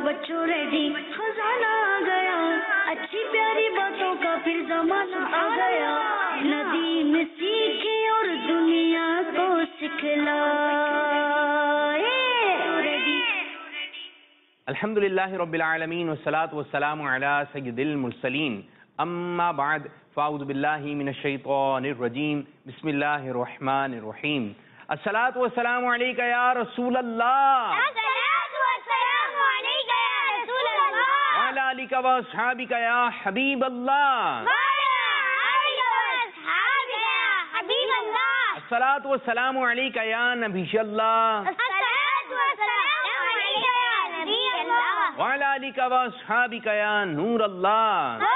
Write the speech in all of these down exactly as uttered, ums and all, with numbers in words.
بچوں ریڈی خزانہ آ گیا اچھی پیاری باتوں کا پھر زمانہ آ گیا ندی میں سیکھے اور دنیا کو سکھلائے الحمدللہ رب العالمین والصلاة والسلام علی سید المرسلین اما بعد فاعوذ باللہ من الشیطان الرجیم بسم اللہ الرحمن الرحیم الصلاة والسلام علیکہ یا رسول اللہ وعلی آلک و اصحابک یا حبیب اللہ الصلاة والسلام علیکہ یا نبی اللہ وعلی آلک و اصحابک یا نور اللہ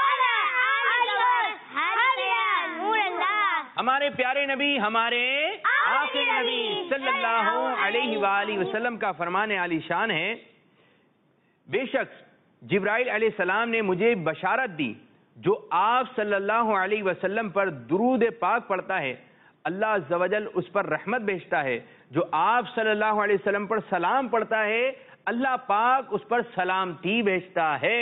ہمارے پیارے نبی ہمارے آخری نبی صلی اللہ علیہ وآلہ وسلم کا فرمان عالی شان ہے بے شک جبرائیل علیہ السلام نے مجھے بشارت دی جو آپ صلی اللہ علیہ وسلم پر درود پاک پڑھتا ہے اللہ عز و جل اس پر رحمت بھیجتا ہے جو آپ صلی اللہ علیہ وسلم پر سلام پڑھتا ہے اللہ پاک اس پر سلامتی بھیجتا ہے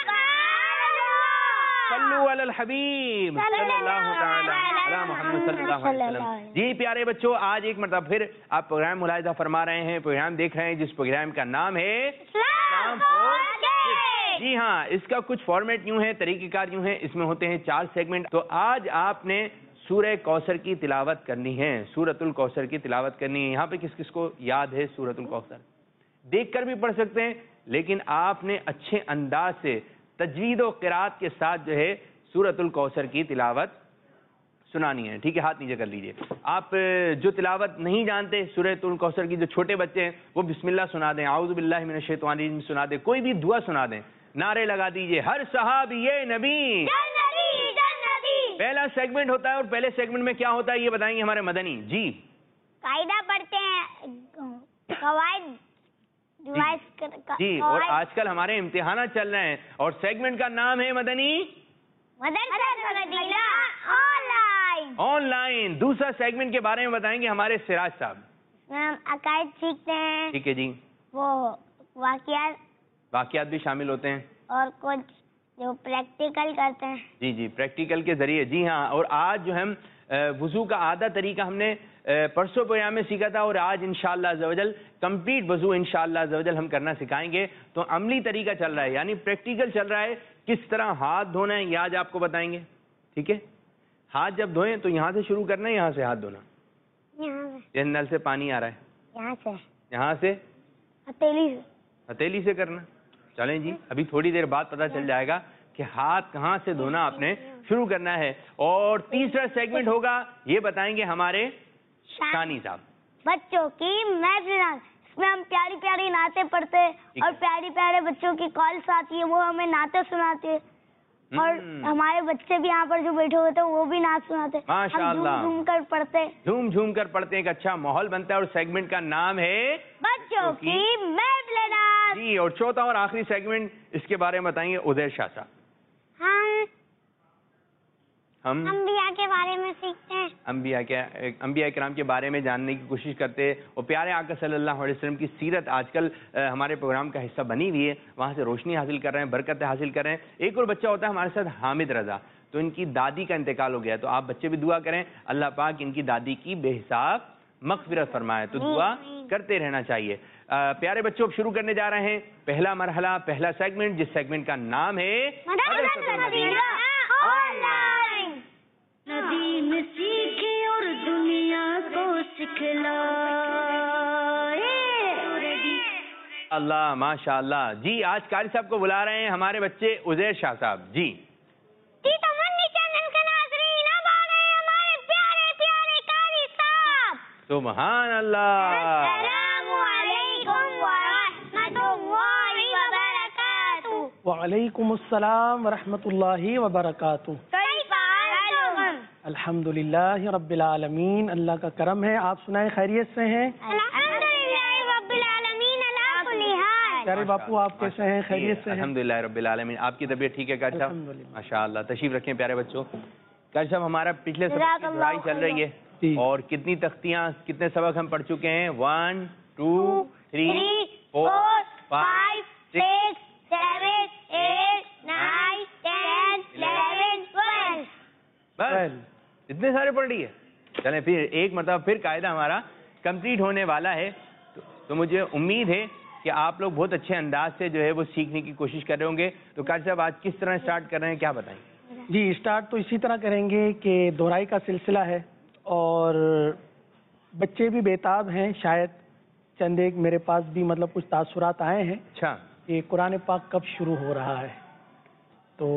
صلو علی الحبیب صلی اللہ تعالی علی محمد صلی اللہ علیہ وسلم. جی پیارے بچوں آج ایک مرتبہ پھر آپ پروگرام ملاحظہ فرما رہے ہیں پروگرام دیکھ رہے ہیں جس پروگرام کا نام ہے اسلام فور کڈس. جی ہاں اس کا کچھ فارمیٹ یوں ہے طریقہ کار یوں ہے اس میں ہوتے ہیں چار سیگمنٹ. تو آج آپ نے سورہ کوثر کی تلاوت کرنی ہے سورۃ الکوثر کی تلاوت کرنی ہے. یہاں پہ کس کس کو یاد ہے سورۃ الکوثر؟ دیکھ کر بھی پڑھ سکتے ہیں لیکن آپ نے اچھے انداز سے تجوید و قرات کے ساتھ جو ہے سورۃ الکوثر کی تلاوت سنانی ہے. ٹھیک ہے ہاتھ نیچے کر لیجئے. آپ جو تلاوت نہیں جانتے سورۃ الکوثر کی جو چھوٹے بچے ہیں وہ بسم اللہ سنا دیں اعوذ باللہ من الشیطان الرجیم سنا دیں کوئی بھی دعا سنا دیں نعرے لگا دیجئے ہر صحابی نبی پہلا سیگمنٹ ہوتا ہے اور پہلے سیگمنٹ میں کیا ہوتا ہے یہ بتائیں گے ہمارے مدنی. جی قاعدہ پڑھتے ہیں قواعد جی اور آج کل ہمارے امتحانات چل رہے ہیں اور سیگمنٹ کا نام ہے مدنی آن لائن. دوسرا سیگمنٹ کے بارے میں بتائیں گے ہمارے سراج صاحب. عقائد سیکھتے ہیں. ٹھیک ہے جی. وہ واقعات واقعات بھی شامل ہوتے ہیں اور کچھ جو پریکٹیکل کرتے ہیں. جی جی پریکٹیکل کے ذریعے. جی ہاں اور آج جو ہم وضو کا آدھا طریقہ ہم نے پرسوں پروگرام میں سیکھا تھا اور آج انشاءاللہ عز و جل کمپلیٹ وضو انشاءاللہ عز و جل ہم کرنا سکھائیں گے. تو عملی طریقہ چل رہا ہے یعنی پریکٹیکل چل رہا ہے کس طرح ہاتھ دھونا ہے یہ آج آپ کو بتائیں گے. ٹھیک ہے ہاتھ جب دھوئیں تو یہاں سے شروع کرنا ہے یہاں سے ہاتھ دھونا. یہ نل سے پانی آ رہا ہے یہاں سے یہاں سے ہتھیلی سے ہتھیلی سے کرنا. چلیں جی ابھی تھوڑی دیر بعد پتہ چل جائے گا کہ ہاتھ کہاں سے دھونا آپ نے شروع کرنا ہے. اور تیسرا سیگمنٹ ہوگا یہ بتائیں گے ہمارے شانی صاحب بچوں کی محفل. اس میں ہم پیاری پیاری نعتیں پڑھتے اور پیاری پیارے بچوں کی کالس آتی ہے وہ ہمیں نعتیں سناتے اور ہمارے بچے بھی یہاں پر جو بیٹھے ہوئے تھے وہ بھی نعت سناتے. ماشاءاللہ جھوم جھوم کر پڑھتے جھوم جھوم کر پڑھتے ایک اچھا ماحول بنتا ہے اور سیگمنٹ کا نام ہے بچوں کی محفل. جی اور چوتھا اور آخری سیگمنٹ اس کے بارے میں بتائیں گے عزیر شاہ صاحب. ہم انبیاء کے بارے میں سیکھتے ہیں انبیاء کے انبیاء کرام کے بارے میں جاننے کی کوشش کرتے ہیں اور پیارے آقا صلی اللہ علیہ وسلم کی سیرت آج کل ہمارے پروگرام کا حصہ بنی ہوئی ہے وہاں سے روشنی حاصل کر رہے ہیں برکتیں حاصل کر رہے ہیں. ایک اور بچہ ہوتا ہے ہمارے ساتھ حامد رضا تو ان کی دادی کا انتقال ہو گیا تو آپ بچے بھی دعا کریں اللہ پاک ان کی دادی کی بے حساب مغفرت فرمائے. تو دعا کرتے رہنا چاہیے. پیارے بچوں اب شروع کرنے جا رہے ہیں پہلا مرحلہ پہلا سیگمنٹ جس سیگمنٹ کا نام ہے ندی میں سیکھے اور دنیا کو سکھلائے. اللہ ماشاء اللہ. جی آج قاری صاحب کو بلا رہے ہیں ہمارے بچے عزیر شاہ صاحب. جی سبحان اللہ. السلام علیکم ورحمۃ اللہ وبرکاتہ. وعلیکم السلام ورحمۃ اللہ وبرکاتہ. الحمد للہ رب العالمین. اللہ کا کرم ہے. آپ سنائیں خیریت سے ہیں؟ الحمدللہ رب العالمین علی کل حال. پیارے باپو آپ کیسے ہیں؟ خیریت سے ہیں؟ الحمدللہ رب العالمین. آپ کی طبیعت ٹھیک ہے قاری صاحب؟ ماشاء اللہ. تشریف رکھیں پیارے بچوں. قاری صاحب ہمارا پچھلے سبق کی پڑھائی چل رہی ہے اور کتنی تختیاں کتنے سبق ہم پڑھ چکے ہیں؟ One two three four five six इतने सारे पढ़ लिए। चलें फिर एक मतलब फिर कायदा हमारा कंप्लीट होने वाला है। तो, तो मुझे उम्मीद है कि आप लोग बहुत अच्छे अंदाज से जो है वो सीखने की कोशिश कर रहे होंगे। तो कारी साहब आज किस तरह स्टार्ट कर रहे हैं, क्या बताएं? जी, स्टार्ट तो इसी तरह करेंगे कि दोहराई का सिलसिला है और बच्चे भी बेताब हैं, शायद चंद एक मेरे पास भी मतलब कुछ तासुरात आए हैं अच्छा कि कुरान पाक कब शुरू हो रहा है। तो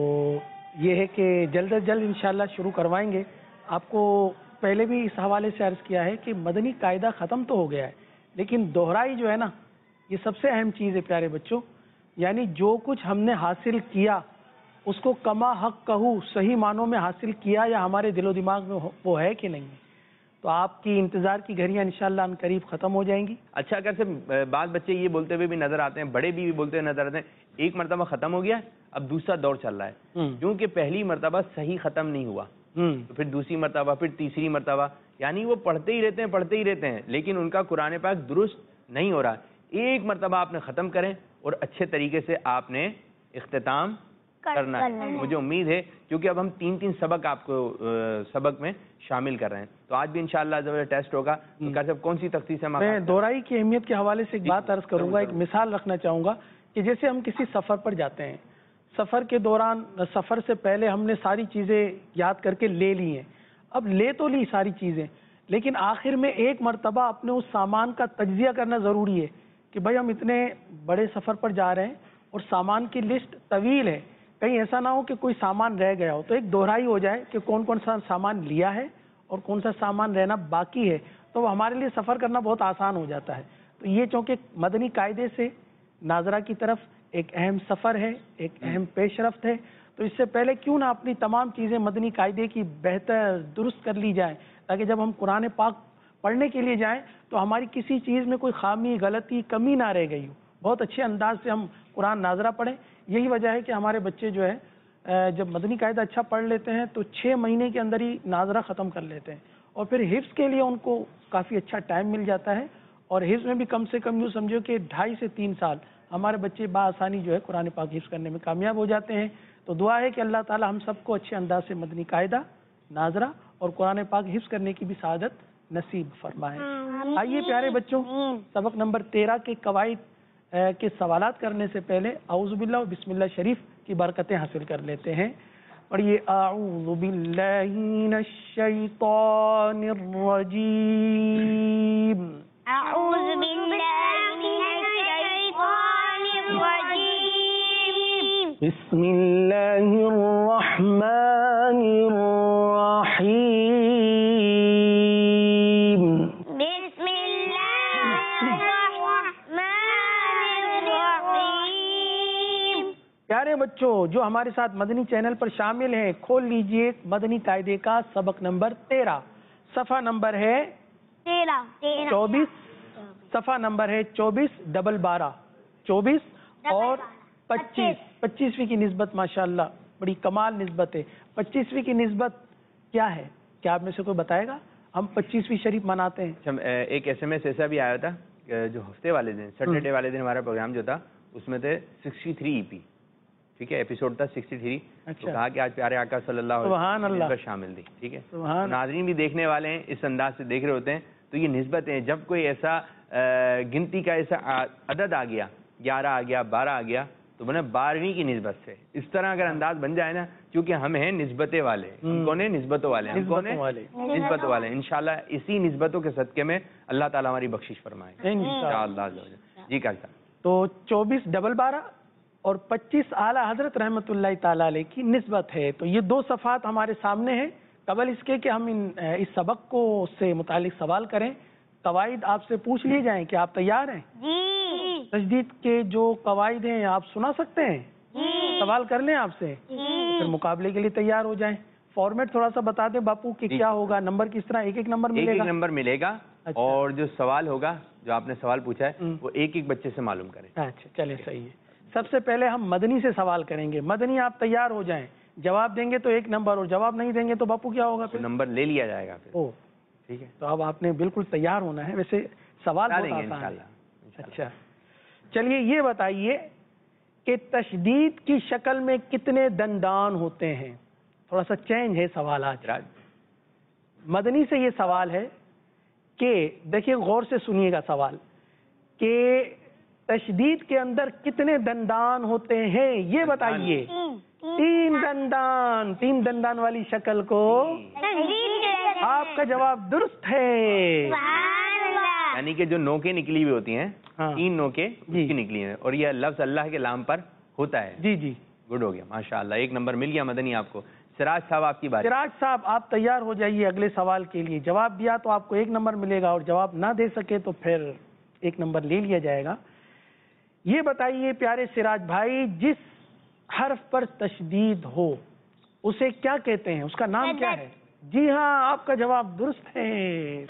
ये है कि जल्द अज जल्द इंशाल्लाह शुरू करवाएंगे। आपको पहले भी इस हवाले से अर्ज़ किया है कि मदनी कायदा ख़त्म तो हो गया है, लेकिन दोहराई जो है ना, ये सबसे अहम चीज़ है प्यारे बच्चों। यानी जो कुछ हमने हासिल किया उसको कमा हक कहूँ सही मानों में हासिल किया या हमारे दिलो दिमाग में वो है कि नहीं। तो आपकी इंतज़ार की घड़ियाँ इंशाल्लाह अन करीब ख़त्म हो जाएंगी। अच्छा, अगर से बात बच्चे ये बोलते हुए भी नज़र आते हैं, बड़े भी बोलते हुए नज़र आते हैं, एक मरतबा ख़त्म हो गया, अब दूसरा दौर चल रहा है, क्योंकि पहली मरतबा सही ख़त्म नहीं हुआ, तो फिर दूसरी मरतबा, फिर तीसरी मरतबा, यानी वो पढ़ते ही रहते हैं पढ़ते ही रहते हैं, लेकिन उनका कुरान पाक दुरुस्त नहीं हो रहा। एक मरतबा आपने ख़त्म करें और अच्छे तरीके से आपने इख्तिताम करना है। मुझे उम्मीद है क्योंकि अब हम तीन तीन सबक आपको सबक में शामिल कर रहे हैं, तो आज भी इंशाअल्लाह जब टेस्ट होगा तो कारी साहब कौन सी तख्सीस है? मैं दोहराई की अहमियत के हवाले से एक बात अर्ज करूंगा, एक मिसाल रखना चाहूँगा कि जैसे हम किसी सफ़र पर जाते हैं, सफ़र के दौरान सफ़र से पहले हमने सारी चीज़ें याद करके ले ली हैं। अब ले तो ली सारी चीज़ें, लेकिन आखिर में एक मरतबा अपने उस सामान का तज्जिया करना ज़रूरी है कि भाई हम इतने बड़े सफ़र पर जा रहे हैं और सामान की लिस्ट तवील है, कहीं ऐसा ना हो कि कोई सामान रह गया हो। तो एक दोहराई हो जाए कि कौन कौन सा सामान लिया है और कौन सा सामान रहना बाकी है, तो हमारे लिए सफ़र करना बहुत आसान हो जाता है। तो ये चूँकि मदनी कायदे से नाजरा की तरफ एक अहम सफ़र है, एक अहम पेशरफ्त है, तो इससे पहले क्यों ना अपनी तमाम चीज़ें मदनी कायदे की बेहतर दुरुस्त कर ली जाएँ, ताकि जब हम कुरान पाक पढ़ने के लिए जाएँ तो हमारी किसी चीज़ में कोई खामी, गलती, कमी ना रह गई हो। बहुत अच्छे अंदाज से हम कुरान नाजरा पढ़ें। यही वजह है कि हमारे बच्चे जो है जब मदनी कायदा अच्छा पढ़ लेते हैं तो छः महीने के अंदर ही नाजरा ख़त्म कर लेते हैं, और फिर हिफ्ज़ के लिए उनको काफ़ी अच्छा टाइम मिल जाता है। और हिफ्ज़ में भी कम से कम यूँ समझो कि ढाई से तीन साल हमारे बच्चे बासानी जो है कुरान पाक हिफ्ज़ करने में कामयाब हो जाते हैं। तो दुआ है कि अल्लाह ताला हम सबको अच्छे अंदाज से मदनी कायदा, नाजरा और कुरान पाक हिफ्ज़ करने की भी सआदत नसीब फरमाए। आइए प्यारे बच्चों, सबक नंबर तेरह के कवायद के सवालात करने से पहले औज़ु बिल्लाह व बिस्मिल्लाह शरीफ की बरकतें हासिल कर लेते हैं। और ये औज़ु बिल्लाहि मिनश शैतानिर रजीम, औज़ु बिल्लाहि मिनश शैतानिर रजीम, बिस्मिल्लाहिर रहमानिर रहीम। प्यारे बच्चों, जो हमारे साथ मदनी चैनल पर शामिल हैं, खोल लीजिए मदनी कायदे का सबक नंबर तेरह, सफ़ा नंबर है तेरह, चौबीस, सफ़ा नंबर है चौबीस डबल बारह, चौबीस और पच्चीस। पच्चीसवीं की निस्बत माशाल्लाह बड़ी कमाल निस्बत है। पच्चीसवीं की निस्बत क्या है, क्या आप में से कोई बताएगा? हम पच्चीसवीं शरीफ मनाते हैं। एक एस एम एस ऐसा भी आया था जो हफ्ते वाले दिन, सैटरडे वाले दिन हमारा प्रोग्राम जो था उसमें थे सिक्सटी थ्री ई पी, ठीक है, एपिसोड था सिक्सटी थ्री। अच्छा। तो कहा कि आज प्यारे आका सल्लल्लाहु अलैहि वसल्लम पर शामिल थी, ठीक है। तो नाज़रीन भी देखने वाले हैं, इस अंदाज से देख रहे होते हैं। तो ये निस्बतें हैं, जब कोई ऐसा गिनती का ऐसा अदद आ गया, ग्यारह आ गया, बारह आ गया, तो बने बारहवीं की निस्बत से इस तरह अगर अंदाज बन जाए ना, क्योंकि हम हैं निस्बतें वाले, हम कौन है? निस्बतों वाले, हम कौन है? निस्बतों वाले। इंशाल्लाह इसी निस्बतों के सदके में अल्लाह ताला हमारी बख्शिश फरमाए इंशाअल्लाह। जी कारी साहब, तो चौबीस डबल बारह और पच्चीस आला हजरत रहमतुल्लाह ताला अलैह की निस्बत है। तो ये दो सफ़ात हमारे सामने हैं। कबल इसके कि हम इन इस सबक को से मुतालिक सवाल करें, कवायद आपसे पूछ लिए जाएं, कि आप तैयार हैं? जी। तजदीद के जो कवायद हैं आप सुना सकते हैं? जी। सवाल कर लें आपसे, फिर मुकाबले के लिए तैयार हो जाएं। फॉर्मेट थोड़ा सा बता दें बापू कि क्या होगा, नंबर किस तरह? एक एक नंबर मिलेगा? एक एक नंबर मिलेगा। अच्छा। और जो सवाल होगा, जो आपने सवाल पूछा है, वो एक एक बच्चे से मालूम करें। अच्छा, चले, सही है। सबसे पहले हम मदनी से सवाल करेंगे। मदनी आप तैयार हो जाएं, जवाब देंगे तो एक नंबर, और जवाब नहीं देंगे तो बापू क्या होगा? फिर नंबर ले लिया जाएगा फिर। ओ, ठीक है। तो अब आपने बिल्कुल तैयार होना है। वैसे सवाल बहुत आसान है। अच्छा, चलिए ये बताइए कि तशदीद की शक्ल में कितने दंदान होते हैं? थोड़ा सा चेंज है सवाल आज। مدنی سے یہ سوال ہے کہ دیکھیے غور سے سنیے گا سوال کہ تشدید کے اندر کتنے دندان ہوتے ہیں یہ بتائیے. تین دندان. تین دندان والی شکل کو آپ کا جواب درست ہے. یعنی کہ جو نوکیں نکلی ہوئی ہوتی ہیں تین نوکیں جی نکلی ہیں اور یہ لفظ اللہ کے نام پر ہوتا ہے. جی جی گڈ ہو گیا ماشاءاللہ. ایک نمبر مل گیا مدنی آپ کو. سراج صاحب آپ کی بات. سراج صاحب آپ تیار ہو جائیے اگلے سوال کے لیے. جواب دیا تو آپ کو ایک نمبر ملے گا اور جواب نہ دے سکے تو پھر ایک نمبر لے لیا جائے گا. یہ بتائیے پیارے سراج بھائی جس حرف پر تشدید ہو اسے کیا کہتے ہیں, اس کا نام کیا ہے؟ جی ہاں آپ کا جواب درست ہے.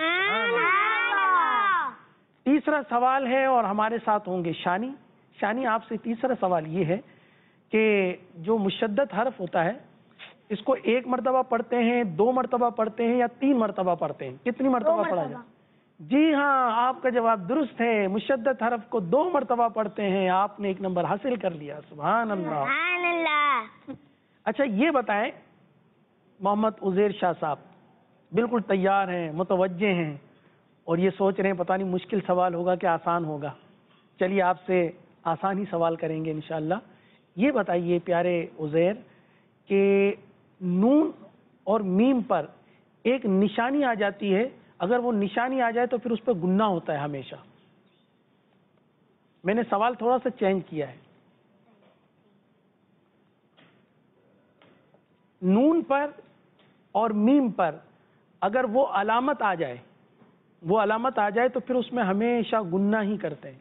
تیسرا سوال ہے اور ہمارے ساتھ ہوں گے شانی. شانی آپ سے تیسرا سوال یہ ہے کہ جو مشدد حرف ہوتا ہے اس کو ایک مرتبہ پڑھتے ہیں, دو مرتبہ پڑھتے ہیں یا تین مرتبہ پڑھتے ہیں؟ کتنی مرتبہ پڑھا جائے؟ جی ہاں آپ کا جواب درست ہے. مشدد حرف کو دو مرتبہ پڑھتے ہیں. آپ نے ایک نمبر حاصل کر لیا. سبحان اللہ. سبحان اللہ. اچھا یہ بتائیں محمد عزیر شاہ صاحب بالکل تیار ہیں, متوجہ ہیں اور یہ سوچ رہے ہیں پتہ نہیں مشکل سوال ہوگا کہ آسان ہوگا. چلیے آپ سے آسان ہی سوال کریں گے انشاءاللہ. یہ بتائیے پیارے عزیر کہ نون اور میم پر ایک نشانی آ جاتی ہے, اگر وہ نشانی آ جائے تو پھر اس پہ گننا ہوتا ہے ہمیشہ. میں نے سوال تھوڑا سا چینج کیا ہے. نون پر اور میم پر اگر وہ علامت آ جائے وہ علامت آ جائے تو پھر اس میں ہمیشہ گننا ہی کرتے ہیں.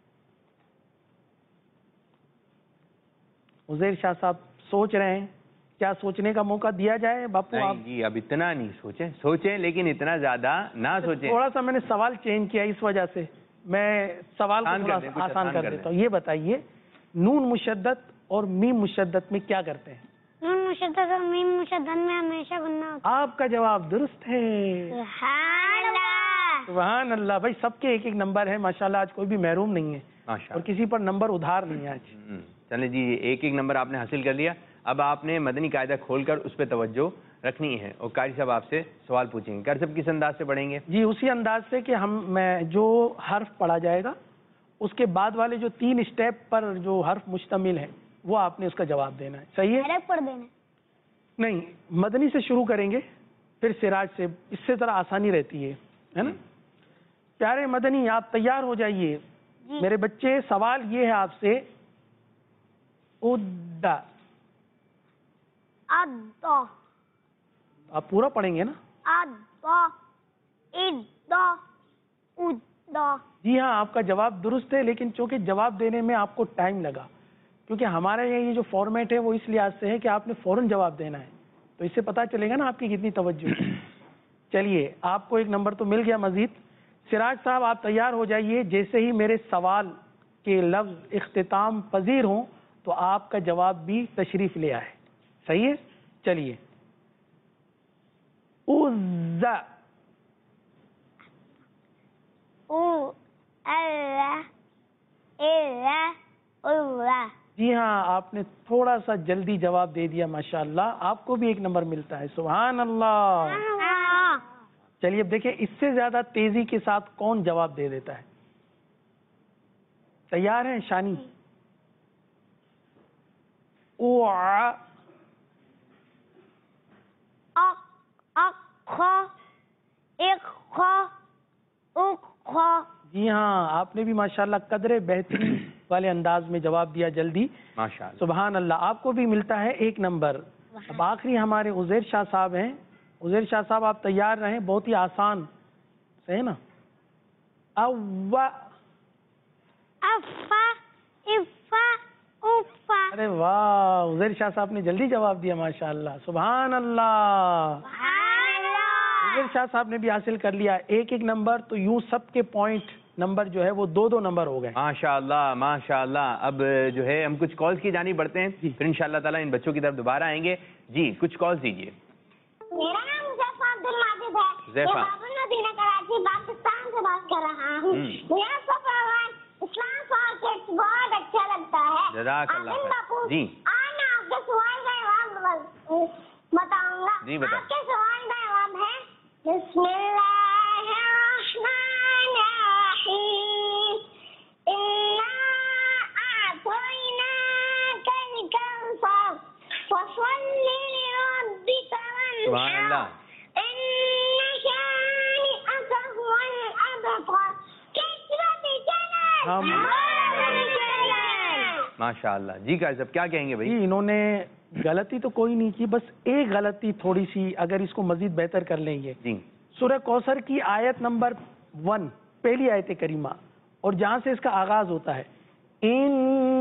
عزیر شاہ صاحب سوچ رہے ہیں, کیا سوچنے کا موقع دیا جائے؟ باپو آپ جی اب اتنا نہیں سوچیں, سوچیں لیکن اتنا زیادہ نہ سوچیں. تھوڑا سا میں نے سوال چینج کیا اس وجہ سے میں سوال کو تھوڑا سا آسان کر دیتا ہوں. یہ بتائیے نون مشدد اور میم مشدد میں کیا کرتے ہیں؟ نون مشدد اور میم مشدد میں ہمیشہ گننا ہوتا آپ کا جواب درست ہے. ہے. سبحان اللہ. سبحان اللہ. بھائی سب کے ایک ایک نمبر ہے ماشاءاللہ, آج کوئی بھی محروم نہیں ہے اور کسی پر نمبر ادھار نہیں ہے آج. چلیں جی ایک ایک نمبر آپ نے حاصل کر لیا. اب آپ نے مدنی قاعدہ کھول کر اس پہ توجہ رکھنی ہے اور قاری صاحب آپ سے سوال پوچھیں گے. قاری صاحب کس انداز سے پڑھیں گے؟ جی اسی انداز سے کہ ہم میں جو حرف پڑھا جائے گا اس کے بعد والے جو تین اسٹیپ پر جو حرف مشتمل ہے وہ آپ نے اس کا جواب دینا ہے. صحیح ہے؟ ڈائریکٹ پڑھ دینا نہیں, مدنی سے شروع کریں گے پھر سراج سے, اس سے ذرا آسانی رہتی ہے ہے نا. پیارے مدنی آپ تیار ہو جائیے. میرے بچے سوال یہ ہے آپ سے, ادا ادا آپ پورا پڑھیں گے نا؟ ادا ادا ادا. جی ہاں آپ کا جواب درست ہے, لیکن چونکہ جواب دینے میں آپ کو ٹائم لگا کیونکہ ہمارے یہاں یہ جو فارمیٹ ہے وہ اس لحاظ سے ہے کہ آپ نے فوراً جواب دینا ہے, تو اس سے پتہ چلے گا نا آپ کی کتنی توجہ. چلیے آپ کو ایک نمبر تو مل گیا مزید. سراج صاحب آپ تیار ہو جائیے, جیسے ہی میرے سوال کے لفظ اختتام پذیر ہوں تو آپ کا جواب بھی تشریف لے آئے. صحیح ہے؟ چلیے. عزا او اللہ اللہ اللہ. جی ہاں آپ نے تھوڑا سا جلدی جواب دے دیا ماشاءاللہ, آپ کو بھی ایک نمبر ملتا ہے. سبحان اللہ. چلیے اب دیکھیں اس سے زیادہ تیزی کے ساتھ کون جواب دے دیتا ہے. تیار ہیں شانی؟ او جی ہاں آپ نے بھی ماشاءاللہ قدرے بہتری والے انداز میں جواب دیا جلدی. ماشاءاللہ سبحان اللہ. آپ کو بھی ملتا ہے ایک نمبر. اب آخری ہمارے عزیر شاہ صاحب ہیں. عزیر شاہ صاحب آپ تیار رہیں, بہت ہی آسان. صحیح نا؟ اوا افا افا افا. ارے واہ عزیر شاہ صاحب نے جلدی جواب دیا ماشاءاللہ. سبحان اللہ. عزیر شاہ صاحب نے بھی حاصل کر لیا ایک ایک نمبر. تو یوں سب کے پوائنٹ نمبر جو ہے وہ دو دو نمبر ہو گئے. ماشاءاللہ ماشاءاللہ. اب جو ہے ہم کچھ کالز کی جانب بڑھتے ہیں, پھر انشاءاللہ تعالیٰ ان بچوں کی طرف دوبارہ آئیں گے. جی کچھ کالز دیجیے. میرا نام زیفا عبد الماجد ہے. زیفا مدینہ کراچی پاکستان سے بات کر رہا ہوں. میرا پروگرام اسلام فارکیٹ بہت اچھا لگتا ہے. جزاک اللہ خیر. جی آج میں آپ کے سوال کا جواب بتاؤں گا. جی بتائیں. آپ کے سوال کا جواب ہے بسم اللہ الرحمن الرحیم انا اعطیناک الکوثر فصل لربک سبحان اللہ. ان شانئک هو الابتر. ہم ماشاء اللہ. جی قاری صاحب کیا کہیں گے بھائی؟ جی انہوں نے غلطی تو کوئی نہیں کی، بس ایک غلطی تھوڑی سی، اگر اس کو مزید بہتر کر لیں گے. جی سورہ کوثر کی آیت نمبر ون، پہلی آیت کریمہ، اور جہاں سے اس کا آغاز ہوتا ہے ان،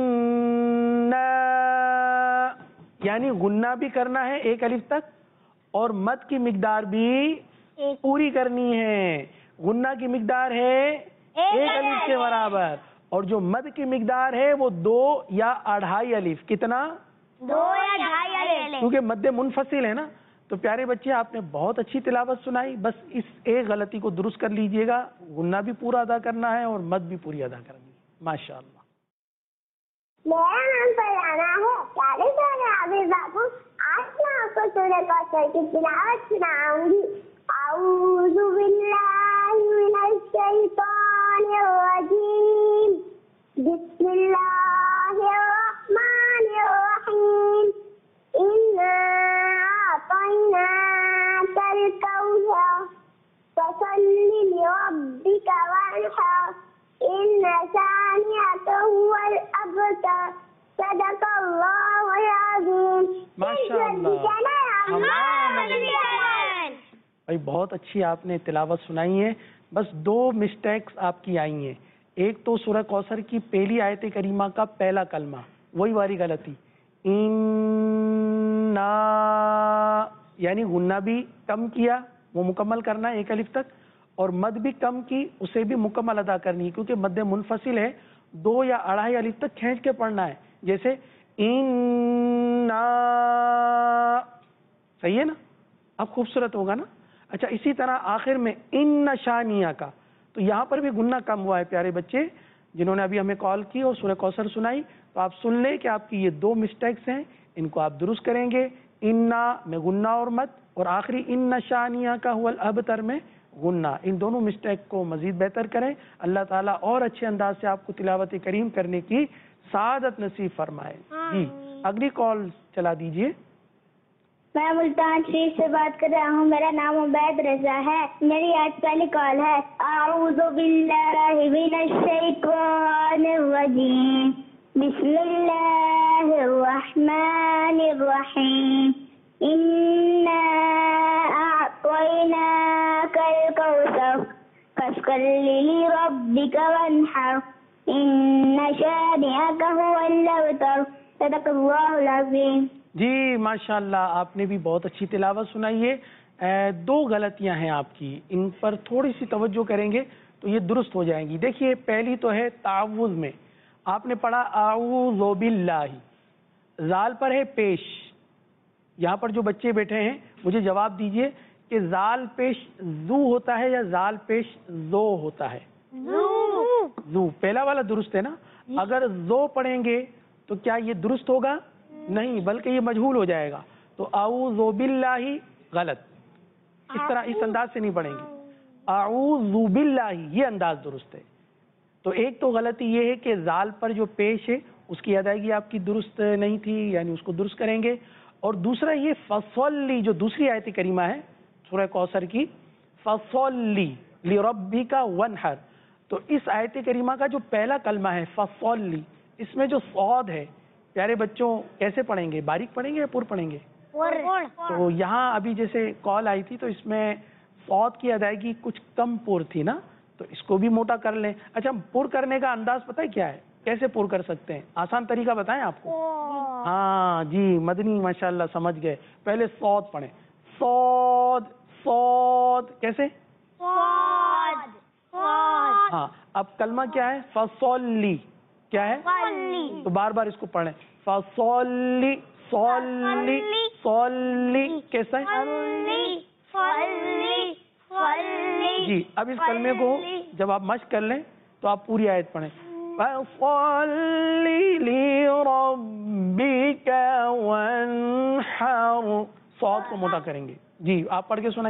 یعنی غنہ بھی کرنا ہے ایک الف تک، اور مد کی مقدار بھی پوری کرنی ہے. غنہ کی مقدار ہے ایک الف کے برابر، اور جو مد کی مقدار ہے وہ دو یا اڑھائی الف. کتنا؟ دو یا ڈھائی الف. کیونکہ مد منفصل ہے نا. تو پیارے بچے آپ نے بہت اچھی تلاوت سنائی، بس اس ایک غلطی کو درست کر لیجئے گا. غنہ بھی پورا ادا کرنا ہے اور مد بھی پوری ادا کرنی ہے. ماشاء اللہ. میرا نام فریانہ ہے. پیارے پیارے عزیز بابو، آج میں آپ کو سورہ کوثر کی تلاوت سناؤں گی. اعوذ باللہ من الشیطان الرجیم. بسم اللہ الرحمن الرحیم. انا اعطیناک الکوثر فصل لربک وانحر. ان شانئک هو الابتر. صدق اللہ العظیم. ماشاء اللہ. بھائی بہت اچھی آپ نے تلاوت سنائی ہے. بس دو مسٹیکس آپ کی آئی ہیں. ایک تو سورہ کوثر کی پہلی آیت کریمہ کا پہلا کلمہ، وہی والی غلطی. انا، یعنی غنہ بھی کم کیا، وہ مکمل کرنا ہے ایک الف تک، اور مد بھی کم کی، اسے بھی مکمل ادا کرنی ہے، کیونکہ مد منفصل ہے، دو یا اڑھائی الف تک کھینچ کے پڑھنا ہے. جیسے انا، صحیح ہے نا؟ اب خوبصورت ہوگا نا. اچھا، اسی طرح آخر میں ان شانیہ کا، تو یہاں پر بھی غنہ کم ہوا ہے. پیارے بچے جنہوں نے ابھی ہمیں کال کی اور سورہ کوثر سنائی، تو آپ سن لیں کہ آپ کی یہ دو مسٹیکس ہیں، ان کو آپ درست کریں گے. انا میں غنہ اور مد، اور آخری ان شانیہ کا هو الابتر میں غنہ. ان دونوں مسٹیک کو مزید بہتر کریں. اللہ تعالیٰ اور اچھے انداز سے آپ کو تلاوت کریم کرنے کی سعادت نصیب فرمائے. جی اگلی کال چلا دیجئے. میں ملتان شریف سے بات کر رہا ہوں. میرا نام عبید رضا ہے. میری آج پہلی کال ہے. اعوذ باللہ من الشیطان الرجیم. بسم اللہ الرحمن الرحیم. انا اعطیناک الکوثر فصل لربک وانحر. ان شانئک هو الابتر. صدق اللہ العظیم. جی ماشاءاللہ، آپ نے بھی بہت اچھی تلاوت سنائی ہے. دو غلطیاں ہیں آپ کی، ان پر تھوڑی سی توجہ کریں گے تو یہ درست ہو جائیں گی. دیکھیے، پہلی تو ہے تعوذ میں آپ نے پڑھا اعوذ باللہ، زال پر ہے پیش. یہاں پر جو بچے بیٹھے ہیں مجھے جواب دیجئے کہ زال پیش زو ہوتا ہے یا زال پیش زو ہوتا ہے؟ زو. پہلا والا درست ہے نا. اگر زو پڑھیں گے تو کیا یہ درست ہوگا؟ نہیں، بلکہ یہ مجہول ہو جائے گا. تو اعوذ باللہ غلط، اس طرح اس انداز سے نہیں پڑھیں گے. اعوذ باللہ یہ انداز درست ہے. تو ایک تو غلطی یہ ہے کہ زال پر جو پیش ہے اس کی ادائیگی آپ کی درست نہیں تھی، یعنی اس کو درست کریں گے. اور دوسرا یہ فصلی جو دوسری آیت کریمہ ہے سورہ کوثر کی، فصلی لربک وانحر، تو اس آیت کریمہ کا جو پہلا کلمہ ہے فصلی، اس میں جو صاد ہے پیارے بچوں کیسے پڑھیں گے؟ باریک پڑھیں گے یا پر پڑھیں گے؟ تو یہاں ابھی جیسے کال آئی تھی تو اس میں صاد کی ادائیگی کچھ کم پر تھی نا، تو اس کو بھی موٹا کر لیں. اچھا، پر کرنے کا انداز پتہ ہے کیا ہے؟ کیسے پر کر سکتے ہیں؟ آسان طریقہ بتائیں آپ کو. ہاں جی، مدنی ماشاءاللہ سمجھ گئے. پہلے صاد پڑھیں، صاد صاد، کیسے؟ ہاں. اب کلمہ کیا ہے؟ فصلی. کیا ہے؟ تو بار بار اس کو پڑھیں. فصلی صلی صلی، کیسا ہے؟ جی اب اس کلمے کو جب آپ مشق کر لیں تو آپ پوری آیت پڑھیں. فصلی لربک وانحر، صاد کو موٹا کریں گے. جی آپ پڑھ کے سنائیے.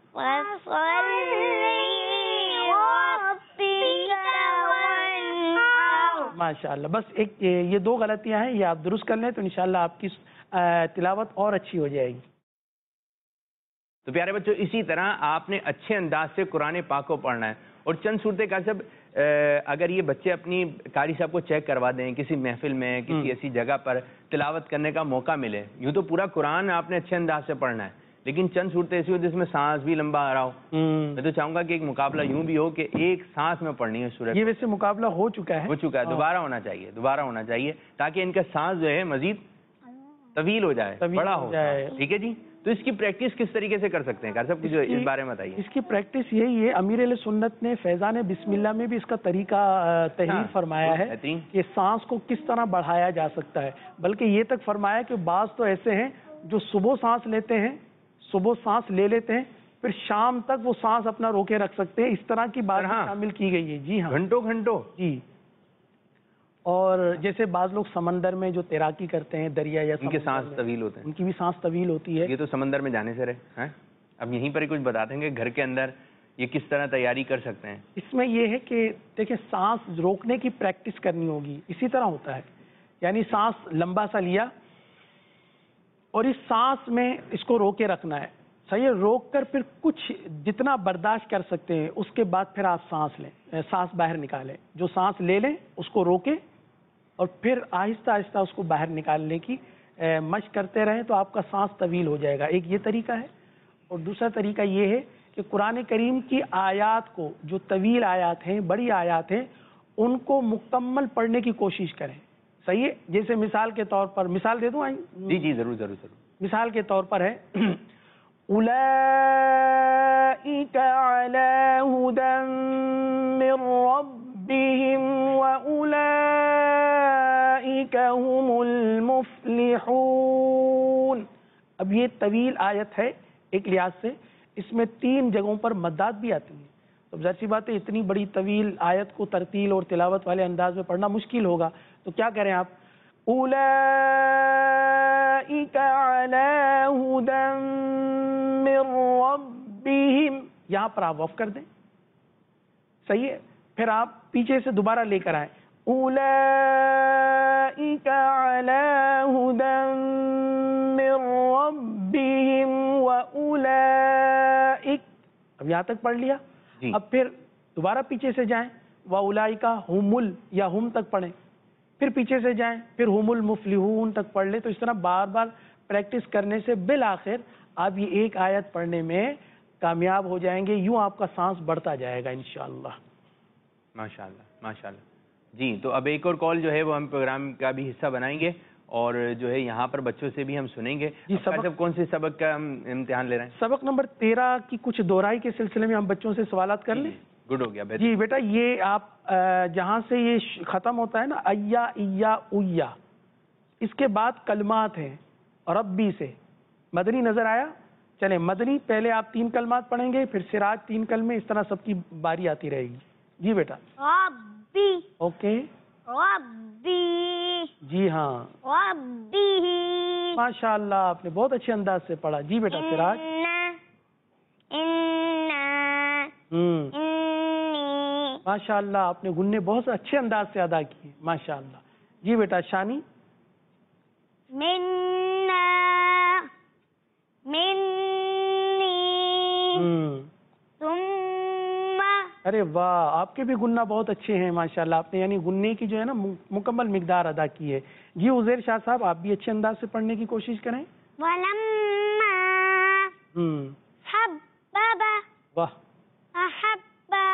माशाअल्लाह, बस एक ये दो गलतियां हैं, ये आप दुरुस्त कर लें तो इंशाअल्लाह आपकी तिलावत और अच्छी हो जाएगी। तो प्यारे बच्चों, इसी तरह आपने अच्छे अंदाज से कुरान पाक को पढ़ना है। और चंद सूरतें कारी साहब, अगर ये बच्चे अपनी कारी साहब को चेक करवा दें किसी महफिल में, किसी ऐसी जगह पर तिलावत करने का मौका मिले, यूँ तो पूरा कुरान आपने अच्छे अंदाज से पढ़ना है, लेकिन चंद सूरतें ऐसी हो जिसमें सांस भी लंबा आ रहा हो, मैं तो चाहूंगा कि एक मुकाबला यूं भी हो कि एक सांस में पढ़नी है सूरत। ये वैसे मुकाबला हो चुका है हो चुका है दोबारा होना चाहिए, दोबारा होना चाहिए, ताकि इनका सांस जो है मजीद तवील हो जाए, बड़ा हो जाए। ठीक है जी, तो इसकी प्रैक्टिस किस तरीके से कर सकते हैं कार साहब, कुछ इस बारे में बताइए। इसकी प्रैक्टिस यही है, अमीर अहले सुन्नत ने फैजान बिस्मिल्लाह में भी इसका तरीका तहरीर फरमाया है कि सांस को किस तरह बढ़ाया जा सकता है। बल्कि ये तक फरमाया कि बाज तो ऐसे हैं जो सुबह सांस लेते हैं, सुबह सांस ले लेते हैं, फिर शाम तक वो सांस अपना रोके रख सकते हैं, इस तरह की बात शामिल की गई है। जी हाँ, घंटों घंटों जी। और जैसे बाज लोग समंदर में जो तैराकी करते हैं, दरिया या उनके सांस तवील होते हैं, उनकी भी सांस तवील होती है। ये तो समंदर में जाने से रहे हैं, अब यहीं पर ही कुछ बता देंगे घर के अंदर ये किस तरह तैयारी कर सकते हैं। इसमें ये है कि देखिए, सांस रोकने की प्रैक्टिस करनी होगी। इसी तरह होता है, यानी सांस लंबा सा लिया और इस सांस में इसको रोके रखना है, सही है। रोक कर फिर कुछ जितना बर्दाश्त कर सकते हैं उसके बाद फिर आप सांस लें, सांस बाहर निकालें। जो सांस ले लें उसको रोकें और फिर आहिस्ता आहिस्ता उसको बाहर निकालने की मशक करते रहें, तो आपका सांस तवील हो जाएगा। एक ये तरीका है। और दूसरा तरीका ये है कि कुरान करीम की आयात को, जो तवील आयात हैं, बड़ी आयात हैं, उनको मुकम्मल पढ़ने की कोशिश करें, सही है। जैसे मिसाल के तौर पर, मिसाल दे दूं? आई जी जी जरूर जरूर जरूर। मिसाल के तौर पर है उलाइका अला हुदन मिर रब्बिहिम व उलाइका हुमुल मुफ्लिहून। अब ये तवील आयत है एक लिहाज से, इसमें तीन जगहों पर मद्दात भी आती है। तो ज़ाहिर सी बात है, इतनी बड़ी तवील आयत को तरतील और तिलावत वाले अंदाज में पढ़ना मुश्किल होगा। तो क्या करें आप, उलाइका अला हुदन मिर रब्बिहिम, यहाँ पर आप वक़्फ़ कर दें, सही है। फिर आप पीछे से दोबारा लेकर आए, उलाइका अला हुदन मिर रब्बिहिम व उलाइक, अब यहाँ तक पढ़ लिया। अब फिर दोबारा पीछे से जाएं, व उलाइका हुमुल या हुम तक पढ़ें, फिर पीछे से जाएं, फिर हुमुल मुफ्लिहून तक पढ़ लें। तो इस तरह बार बार प्रैक्टिस करने से बिल आखिर आप ये एक आयत पढ़ने में कामयाब हो जाएंगे। यूं आपका सांस बढ़ता जाएगा इंशाअल्लाह। माशाअल्लाह माशाअल्लाह जी। तो अब एक और कॉल जो है वो हम प्रोग्राम का भी हिस्सा बनाएंगे और जो है यहाँ पर बच्चों से भी हम सुनेंगे। जी, सबक कौन से सबक का हम इम्तिहान ले रहे हैं? सबक नंबर तेरह की कुछ दोहराई के सिलसिले में हम बच्चों से सवालात कर लें। गुड हो गया जी बेटा, ये आप जहाँ से ये ख़त्म होता है ना, अय्या इया उय्या, इसके बाद कलमात हैं और रब्बी से मदनी नज़र आया। चलें, मदनी पहले आप तीन कलमात पढ़ेंगे, फिर सिराज तीन कलमे, इस तरह सबकी बारी आती रहेगी। जी बेटा। रब्बी। ओके। रब्बी। जी हाँ। रब्बी। माशाअल्लाह, आपने बहुत अच्छे अंदाज से पढ़ा। जी बेटा। सिराज। हम्म माशाअल्लाह, आपने गुन्ने बहुत अच्छे अंदाज से अदा किए, माशाअल्लाह। जी बेटा। शानी। मिन्ना, मिन्नी, तुम्मा। अरे वाह, आपके भी गुन्ना बहुत अच्छे हैं माशाअल्लाह। आपने यानी गुन्ने की जो है ना मुकम्मल मिकदार अदा की है। जी उज़ैर शाह साहब, आप भी अच्छे अंदाज से पढ़ने की कोशिश करें। वलम्मा। हम्म हब्बा। वाह। अहब्बा।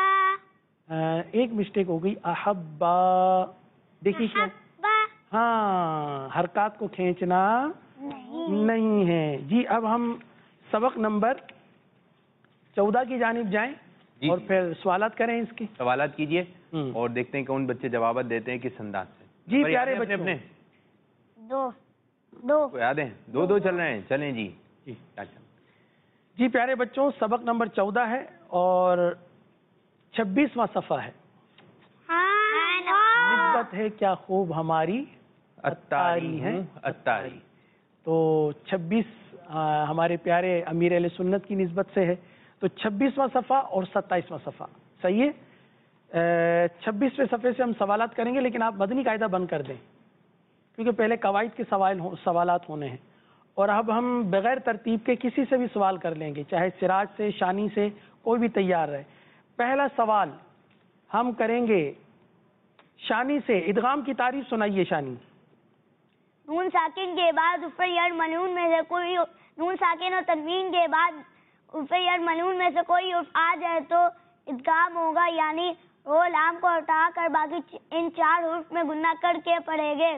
एक मिस्टेक हो गई, अहब्बा। देखिए क्या, हाँ, हरकत को खींचना नहीं, नहीं है। जी, अब हम सबक नंबर चौदह की जानिब जाएं और फिर सवालात करें। इसके सवालात कीजिए और देखते हैं कौन बच्चे जवाब देते हैं किस अंदाज से। जी प्यारे बच्चे, अपने दो दो याद है, दो दो चल रहे हैं। चलें जी। जी जी प्यारे बच्चों, सबक नंबर चौदह है और छब्बीसवां सफ़ा है। निस्बत है क्या खूब हमारी अत्तारी है अत्तारी। तो छब्बीस हमारे प्यारे अमीर अहले सुन्नत की निस्बत से है। تو چھبیسواں صفحہ اور ستائیسواں صفحہ صحیح ہے. چھبیسویں صفحے سے ہم سوالات کریں گے، لیکن آپ مدنی قاعدہ بند کر دیں کیونکہ پہلے قواعد کے سوال سوالات ہونے ہیں، اور اب ہم بغیر ترتیب کے کسی سے بھی سوال کر لیں گے، چاہے سراج سے، شانی سے، کوئی بھی تیار رہے. پہلا سوال ہم کریں گے شانی سے. ادغام کی تعریف سنائیے شانی. نون ساکن کے بعد اوپر یرملون میں سے کوئی نون ساکن اور تنوین کے بعد اوپر یرملون میں سے کوئی آ جائے تو ادغام ہوگا، یعنی رو لام کو ہٹا کر باقی ان چار حروف میں گنا کر کے پڑھیں گے.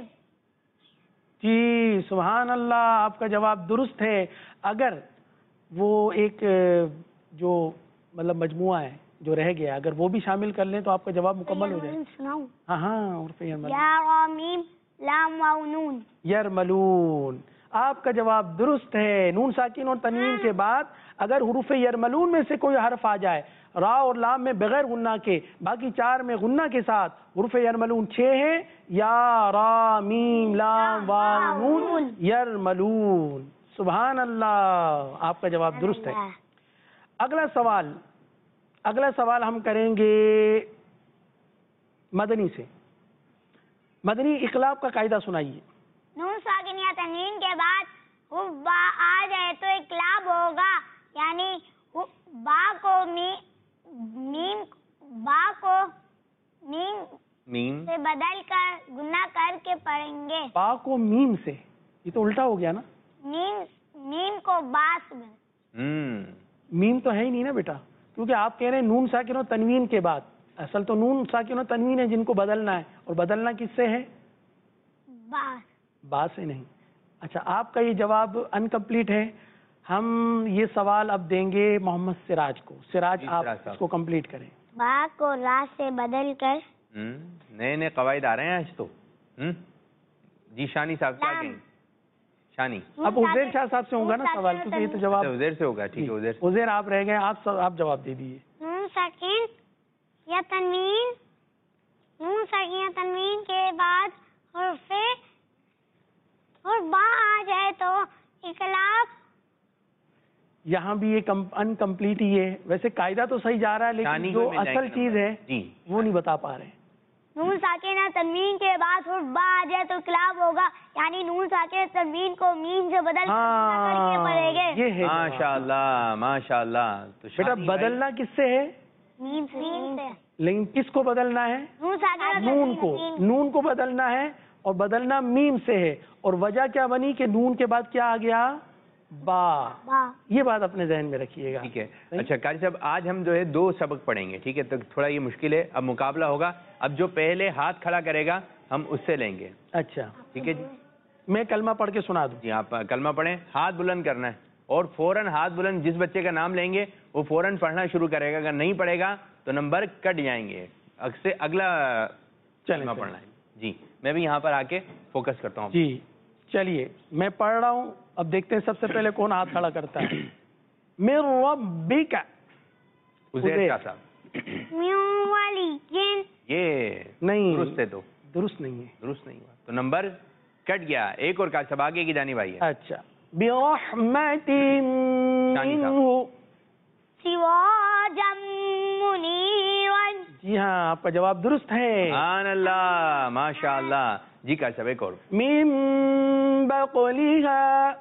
جی سبحان اللہ، آپ کا جواب درست ہے. اگر وہ ایک جو مطلب مجموعہ ہے جو رہ گیا، اگر وہ بھی شامل کر لیں تو آپ کا جواب مکمل ہو جائے. سناؤں؟ ہاں ہاں. اور یا را میم لام واو نون. یرملون، آپ کا جواب درست ہے. نون ساکن اور تنوین کے بعد اگر حروف یرملون میں سے کوئی حرف آ جائے، را اور لام میں بغیر غنہ کے، باقی چار میں غنہ کے ساتھ، حروف یرملون چھ ہیں، یا را میم لام واو نون یرملون. سبحان اللہ، آپ کا جواب درست ہے. اگلا سوال اگلا سوال ہم کریں گے مدنی سے. مدنی اقلاب کا قاعدہ سنائیے. نون ساکن یا تنوین کے بعد حرف با آ جائے تو اقلاب ہوگا، یعنی با کو میم با کو میم میم سے بدل کر گنا کر کے پڑھیں گے. با کو میم سے، یہ تو الٹا ہو گیا نا. میم میم کو با سے بدل. ہم میم تو ہے ہی نہیں نا بیٹا، کیونکہ آپ کہہ رہے ہیں نون ساکن و تنوین کے بعد. اصل تو نون ساکن و تنوین ہے جن کو بدلنا ہے، اور بدلنا کس سے ہے؟ با. با سے نہیں. اچھا، آپ کا یہ جواب انکمپلیٹ ہے. ہم یہ سوال اب دیں گے محمد سراج کو. سراج جی، آپ سراج صاحب. اس کو کمپلیٹ کریں. با کو را سے بدل کر ہم نئے نئے قواعد آ رہے ہیں آج تو. ہم جی شانی صاحب کیا لام. کہیں؟ شانی اب عزیر شاہ صاحب سے ہوگا نا سوال، کیونکہ یہ تو جواب اچھا، ادھر سے ہوگا. ٹھیک ہے، ادھر سے. عزیر آپ رہ گئے، آپ آپ جواب دے دیجیے. نون ساکن یا تنوین نون ساکن یا تنوین کے بعد حرف اور با آ جائے تو اقلاب. یہاں بھی یہ انکمپلیٹ ہی ہے. ویسے قاعدہ تو صحیح جا رہا ہے، لیکن شانی جو کو مل جائے اصل گا چیز نمبر. ہے جی وہ نہیں بتا پا رہے ہیں. نون ساکن یا تنوین کے بعد حرف با آ جائے تو اقلاب ہوگا، یعنی نون ساکن تنوین کو میم سے بدل کر گنا کر کے پڑھیں گے. یہ ہے ماشاء اللہ ماشاء اللہ. تو بیٹا شانی بھائی، بدلنا کس سے ہے؟ میم سے. لیکن کس کو بدلنا ہے؟ نون ساکن نون کو. نون کو بدلنا ہے، اور بدلنا میم سے ہے. اور وجہ کیا بنی کہ نون کے بعد کیا آ گیا؟ با. با. یہ بات اپنے ذہن میں رکھیے گا. ٹھیک ہے. اچھا قاری صاحب، آج ہم جو ہے دو سبق پڑھیں گے. ٹھیک ہے، تو تھوڑا یہ مشکل ہے. اب مقابلہ ہوگا. اب جو پہلے ہاتھ کھڑا کرے گا ہم اس سے لیں گے. اچھا، ٹھیک ہے جی. میں کلمہ پڑھ کے سنا دوں. جی آپ کلمہ پڑھیں، ہاتھ بلند کرنا ہے، اور فوراً ہاتھ بلند. جس بچے کا نام لیں گے وہ فوراً پڑھنا شروع کرے گا. اگر نہیں پڑھے گا تو نمبر کٹ جائیں گے. سے اگلا کلمہ پڑھنا ہے. جی میں بھی یہاں پر آ کے فوکس کرتا ہوں. جی چلیے میں پڑھ رہا ہوں. اب دیکھتے ہیں سب سے پہلے کون ہاتھ کھڑا کرتا ہے. من ربک. عزیر شاہ صاحب. میوں والی جن. یہ نہیں درست ہے، تو درست نہیں ہے. درست نہیں ہوا تو نمبر کٹ گیا. ایک اور کا سب آگے کی جانب آئی ہے. اچھا. برحمت منہ. سراجا منیرا. جی ہاں، آپ کا جواب درست ہے. سبحان اللہ ماشاء اللہ. جی کا سب ایک اور. من بقلها.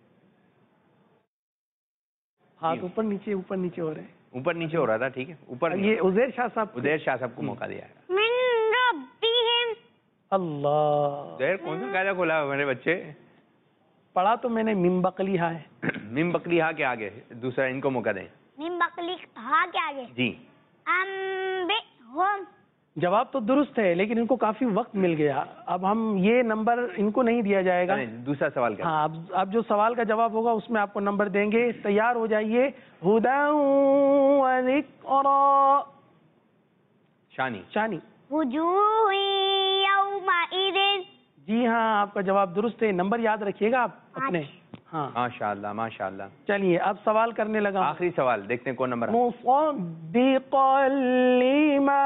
ہاتھ اوپر نیچے اوپر نیچے ہو رہے ہیں. اوپر نیچے ہو رہا تھا. ٹھیک ہے، اوپر. یہ عزیر شاہ صاحب. عزیر شاہ صاحب کو موقع دیا ہے. من ربهم. اللہ. عزیر کون سا قاعدہ کھولا میرے بچے؟ پڑھا تو میں نے من بقلیہا ہے. مم بکری ہا کے آگے دوسرا ان کو موقع دیں. من بقلی ہا کے آگے. جی انبئہم. جواب تو درست ہے، لیکن ان کو کافی وقت مل گیا. اب ہم یہ نمبر ان کو نہیں دیا جائے گا. دوسرا سوال کریں. ہاں، اب اب جو سوال کا جواب ہوگا اس میں آپ کو نمبر دیں گے. تیار ہو جائیے. ہدی و ذکری. شانی. شانی. وجوہ یومئذ. جی ہاں، آپ کا جواب درست ہے. نمبر یاد رکھیے گا آپ اپنے. ہاں ماشاء اللہ ماشاء اللہ. چلیے اب سوال کرنے لگا. آخری سوال دیکھتے ہیں کون نمبر. مصدقا لما.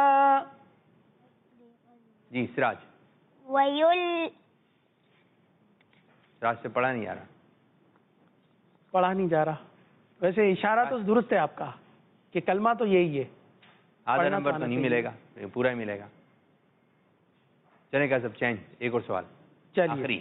جی سراج. ویل. سراج سے پڑھا نہیں آ رہا. پڑھا نہیں جا رہا. ویسے اشارہ تو درست ہے آپ کا. کہ کلمہ تو یہی ہے. آدھا نمبر تو نہیں ملے گا, پورا ہی ملے گا. چلیں کا سب چینج, ایک اور سوال. چلیے.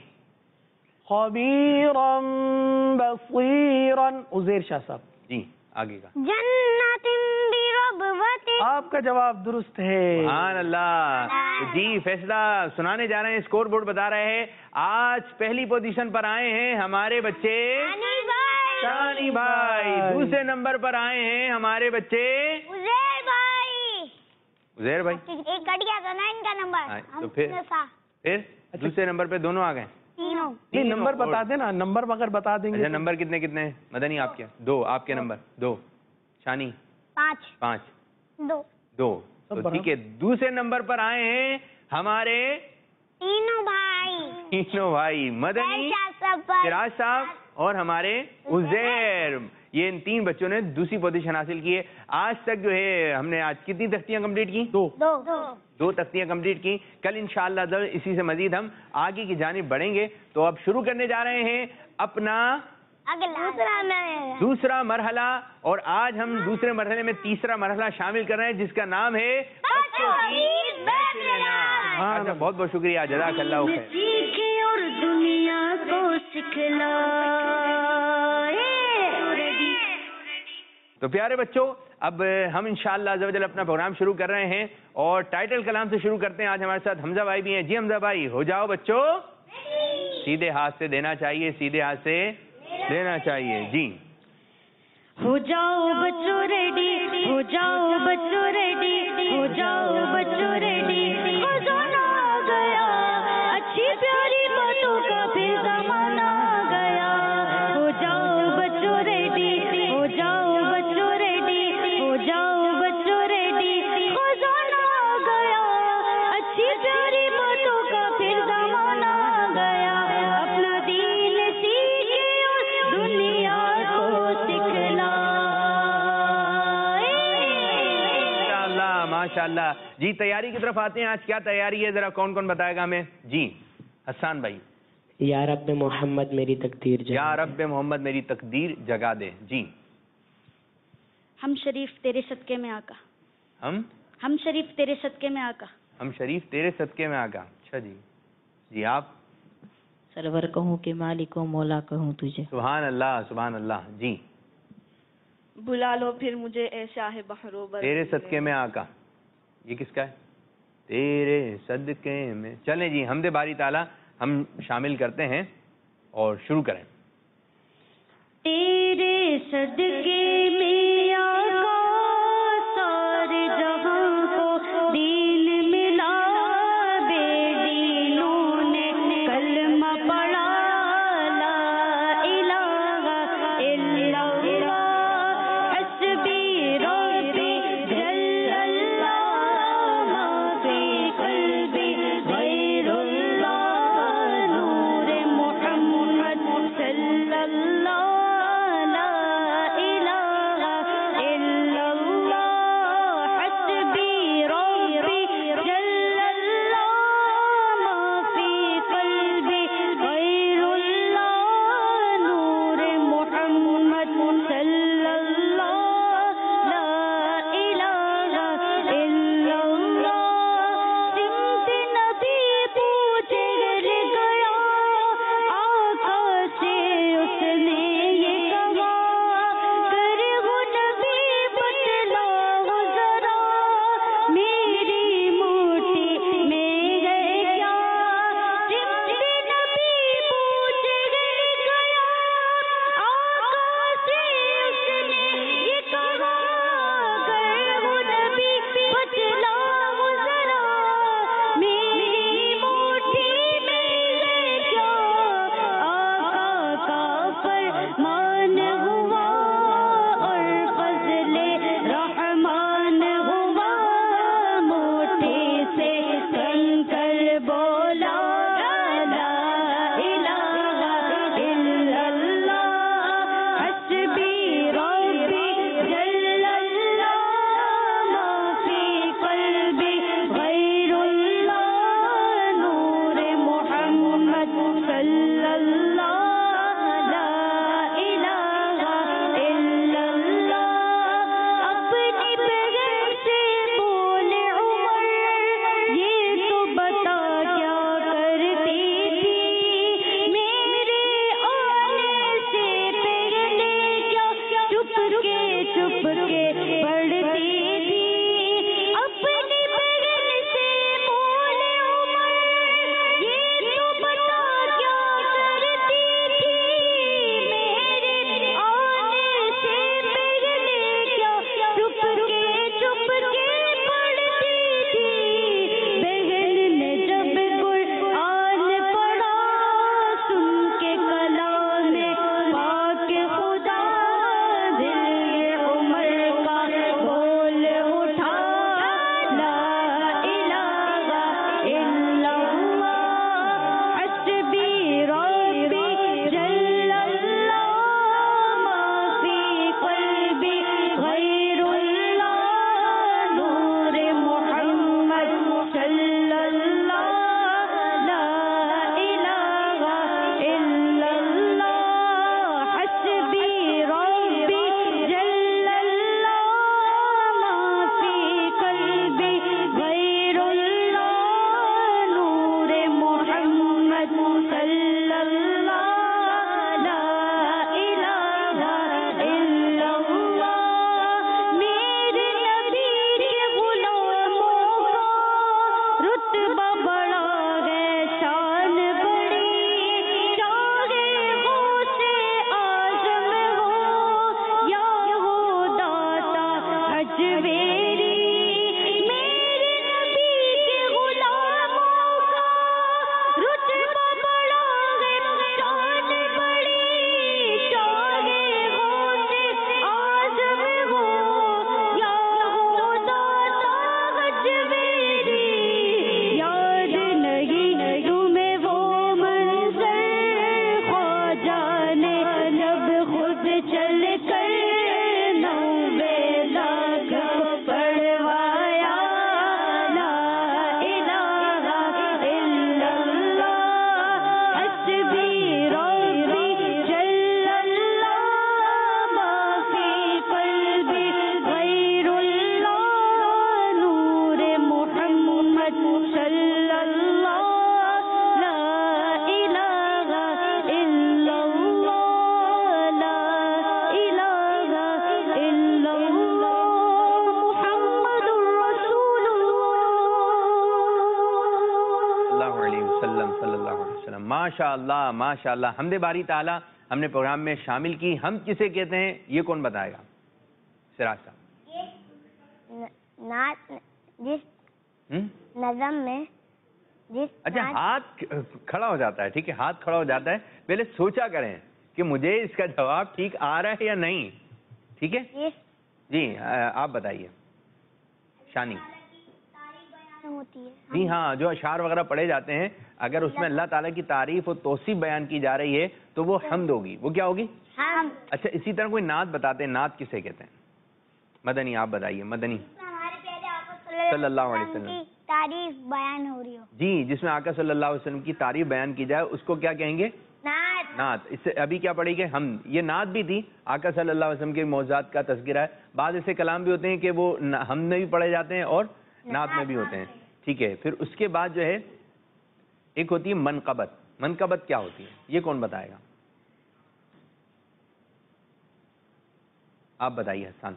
خبیرا بصیرا, عزیر شاہ صاحب. جی آگے کا. جنات بربوت. آپ کا جواب درست ہے. سبحان اللہ. جی فیصلہ سنانے جا رہے ہیں, اسکور بورڈ بتا رہے ہیں. آج پہلی پوزیشن پر آئے ہیں ہمارے بچے شانی بھائی. دوسرے نمبر پر آئے ہیں ہمارے بچے عزیر بھائی. عزیر بھائی ایک کٹ گیا تھا نا ان کا نمبر. تو پھر پھر دوسرے نمبر پہ دونوں آ گئے. تینوں. نہیں نمبر بتا دیں نا, نمبر مگر بتا دیں گے. اچھا نمبر کتنے کتنے ہیں مدنی آپ کے؟ دو. آپ کے نمبر دو. شانی پانچ. پانچ. دو. دو. تو ٹھیک ہے, دوسرے نمبر پر آئے ہیں ہمارے تینوں بھائی. تینوں بھائی مدنی, سراج صاحب اور ہمارے عزیر. یہ ان تین بچوں نے دوسری پوزیشن حاصل کی ہے. آج تک جو ہے ہم نے آج کتنی تختیاں کمپلیٹ کی؟ دو. دو تختیاں کمپلیٹ کی. کل انشاءاللہ اسی سے مزید ہم آگے کی جانب بڑھیں گے. تو اب شروع کرنے جا رہے ہیں اپنا دوسرا مرحلہ, اور آج ہم دوسرے مرحلے میں تیسرا مرحلہ شامل کر رہے ہیں جس کا نام ہے بہت بہت شکریہ, جزاک اللہ خیر. سیکھے اور دنیا کو سکھلا. تو پیارے بچوں, اب ہم انشاءاللہ عز و جل اپنا پروگرام شروع کر رہے ہیں اور ٹائٹل کلام سے شروع کرتے ہیں. آج ہمارے ساتھ حمزہ بھائی بھی ہیں. جی حمزہ بھائی, ہو جاؤ بچوں. سیدھے ہاتھ سے دینا چاہیے, سیدھے ہاتھ سے دینا چاہیے. جی ہو جاؤ بچوں ریڈی, ہو جاؤ بچوں ریڈی, ہو جاؤ بچوں ریڈی. خزانہ آ گیا, اچھی پیاری باتوں کا پھر زمانہ آ گیا. ہو جاؤ بچوں ریڈی, ہو جاؤ بچوں ریڈی, ہو جاؤ بچوں ریڈی. خزانہ آ گیا, اچھی پیاری باتوں کا پھر زمانہ آ گیا. اپنا دین سیکھے اور دنیا کو سکھلا. ماشاءاللہ. جی تیاری کی طرف آتے ہیں. آج کیا تیاری ہے, ذرا کون کون بتائے گا ہمیں؟ جی حسان بھائی. یا رب محمد میری تقدیر جگا یا رب محمد میری تقدیر جگا دے. جی ہم شریف تیرے صدقے میں آقا. ہم ہم شریف تیرے صدقے میں آقا. ہم شریف تیرے صدقے میں آقا. اچھا جی. جی آپ؟ سرور کہوں کہ مالک و مولا کہوں تجھے. سبحان اللہ سبحان اللہ. جی بلا لو پھر مجھے اے شاہ بحرو بر. تیرے صدقے میں آقا, یہ کس کا ہے؟ تیرے صدقے میں. چلیں جی حمد باری تعالیٰ ہم شامل کرتے ہیں اور شروع کریں. تیرے صدقے میں آقا سارے جہاں کو دین ملا. بے دینوں نے کلمہ پڑھا, لا الہ الا اللہ حسبی ربی جل اللہ ما فی قلبی غیر اللہ نور محمد صلی اللہ لا الہ چل کر نوے لاکھ پڑھوایا لا الہ الا اللہ حسبی ربی جل اللہ ما فی قلبی غیر اللہ نور محمد صلی اللہ لا الہ الا اللہ لا الہ الا اللہ محمد رسول اللہ علیہ وسلم صلی اللہ علیہ وسلم. ماشاء اللہ ماشاء اللہ. حمد باری تعالیٰ ہم نے پروگرام میں شامل کی. ہم کسے کہتے ہیں یہ کون بتائے گا؟ سراج صاحب. نعت جس ہم؟ نظم میں جس اچھا نعت- ہاتھ کھڑا ہو جاتا ہے. ٹھیک ہے ہاتھ کھڑا ہو جاتا ہے. پہلے سوچا کریں کہ مجھے اس کا جواب ٹھیک آ رہا ہے یا نہیں. ٹھیک ہے جس جی آپ بتائیے شانی. ہوتی ہے جی ہاں جو اشعار وغیرہ پڑھے جاتے ہیں اگر اس میں اللہ تعالیٰ کی تعریف اور توصیف بیان کی جا رہی ہے تو وہ حمد ہوگی. وہ کیا ہوگی؟ ہم اچھا اسی طرح کوئی نعت بتاتے ہیں. نعت کسے کہتے ہیں؟ مدنی آپ بتائیے. مدنی ہمارے پیارے آقا صلی اللہ علیہ وسلم کی تعریف بیان ہو رہی ہو. جی جس میں آقا صلی اللہ علیہ وسلم کی تعریف بیان کی جائے اس کو کیا کہیں گے؟ نعت. نعت. اس سے ابھی کیا پڑھی گئی؟ حمد. یہ نعت بھی تھی. آقا صلی اللہ علیہ وسلم کے معجزات کا تذکرہ ہے. بعض ایسے کلام بھی ہوتے ہیں کہ وہ حمد میں بھی پڑھے جاتے ہیں اور نعت میں بھی ہوتے ہیں. ٹھیک ہے پھر اس کے بعد جو ہے ایک ہوتی ہے منقبت. منقبت کیا ہوتی ہے یہ کون بتائے گا؟ آپ بتائیے حسان.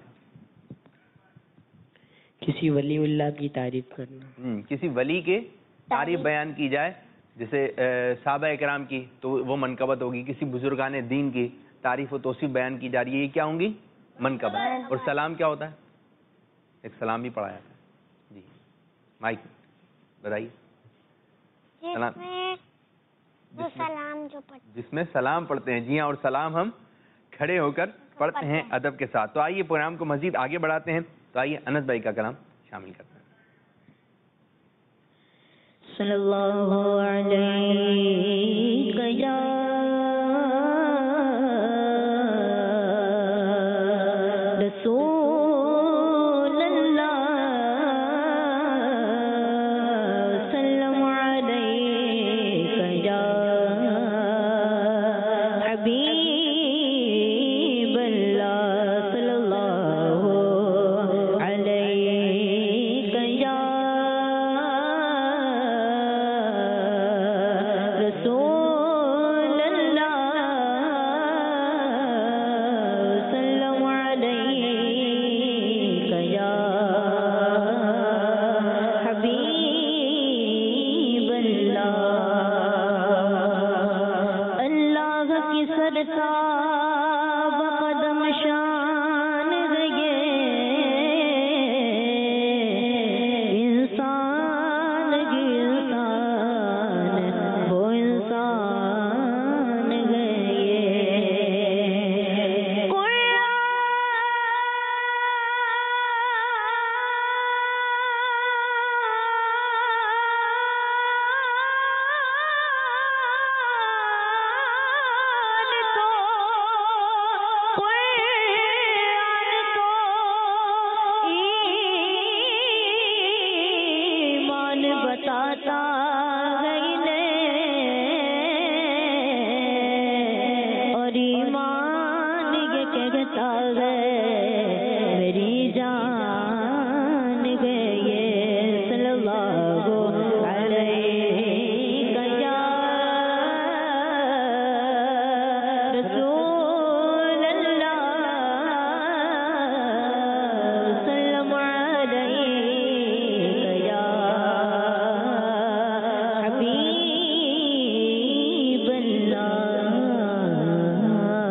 کسی ولی اللہ کی تعریف کرنا. ہم، کسی ولی کے تعریف بیان کی جائے جیسے صحابہ اکرام کی تو وہ منقبت ہوگی. کسی بزرگان دین کی تعریف و توصیف بیان کی جا رہی ہے یہ کیا ہوں گی؟ منقبت. اور سلام کیا ہوتا ہے؟ ایک سلام بھی پڑھا جاتا ہے. جی مائک بتائیے. جس سلام. میں وہ جس میں- سلام جو پڑھتے جس میں سلام پڑھتے ہیں. جی ہاں اور سلام ہم کھڑے ہو کر پڑھتے ہیں ادب کے ساتھ. تو آئیے پروگرام کو مزید آگے بڑھاتے ہیں. تو آئیے انس بھائی کا کلام شامل کرتے ہیں. صلی اللہ علیہ یا رسول اللہ سلم علیک یا حبیب اللہ صلی اللہ علیک یا رسول اللہ سلم علیک یا حبیب اللہ. اللہ کی سرتاب قدم شان گئے انسان کی انسان وہ انسان گئے. ایمان بتاتا ہے انہیں اور ایمان یہ کہتا ہے میری جان گئے. صلی اللہ علیہ یا رسول اللہ سلم علیک یا حبیب اللہ.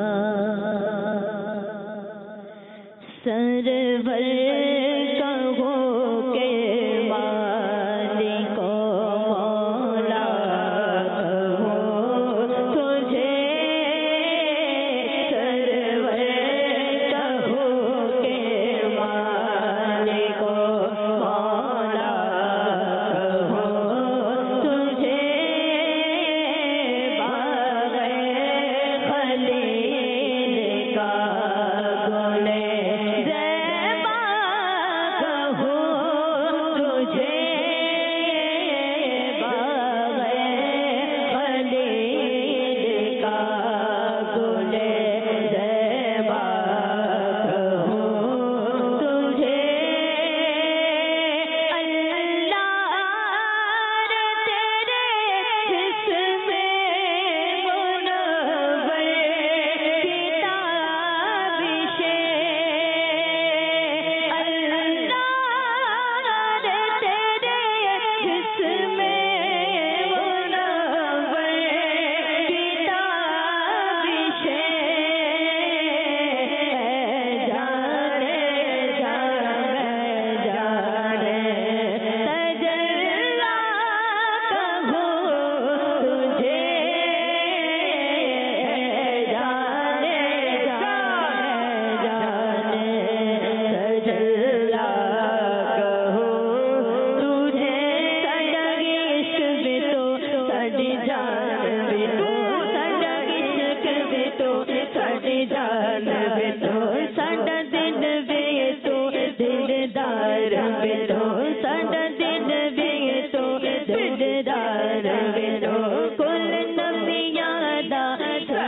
سرور کہو کہ مالک و مولا کہو تجھے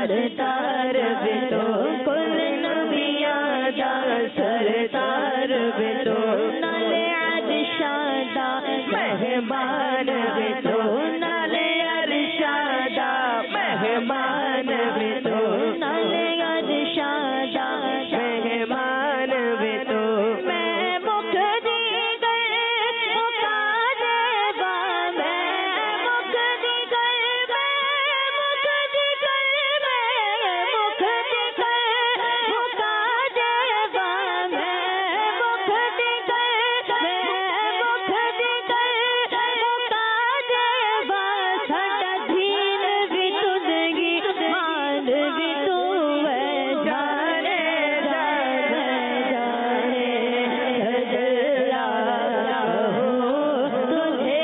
سرتار بھی تو کل نبیاں دا سرتار بھی تو نالے عرشادا مہمان بھی تو نالے عرشادا مہمان بھی تو نالے عرشادا مہمان بھی تو میں مکھ دی گئے مکا دیوا میں مکھ دی گئے میں مکھ دی گئے میں مکھ دی گئے مکا دیوا میں مکھ دی گئے میں مکھ دی گئے مکا دیوا ساڈا دین بھی تدگی مان بھی تو ہے جانے جانے جانے جلا ہو تجھے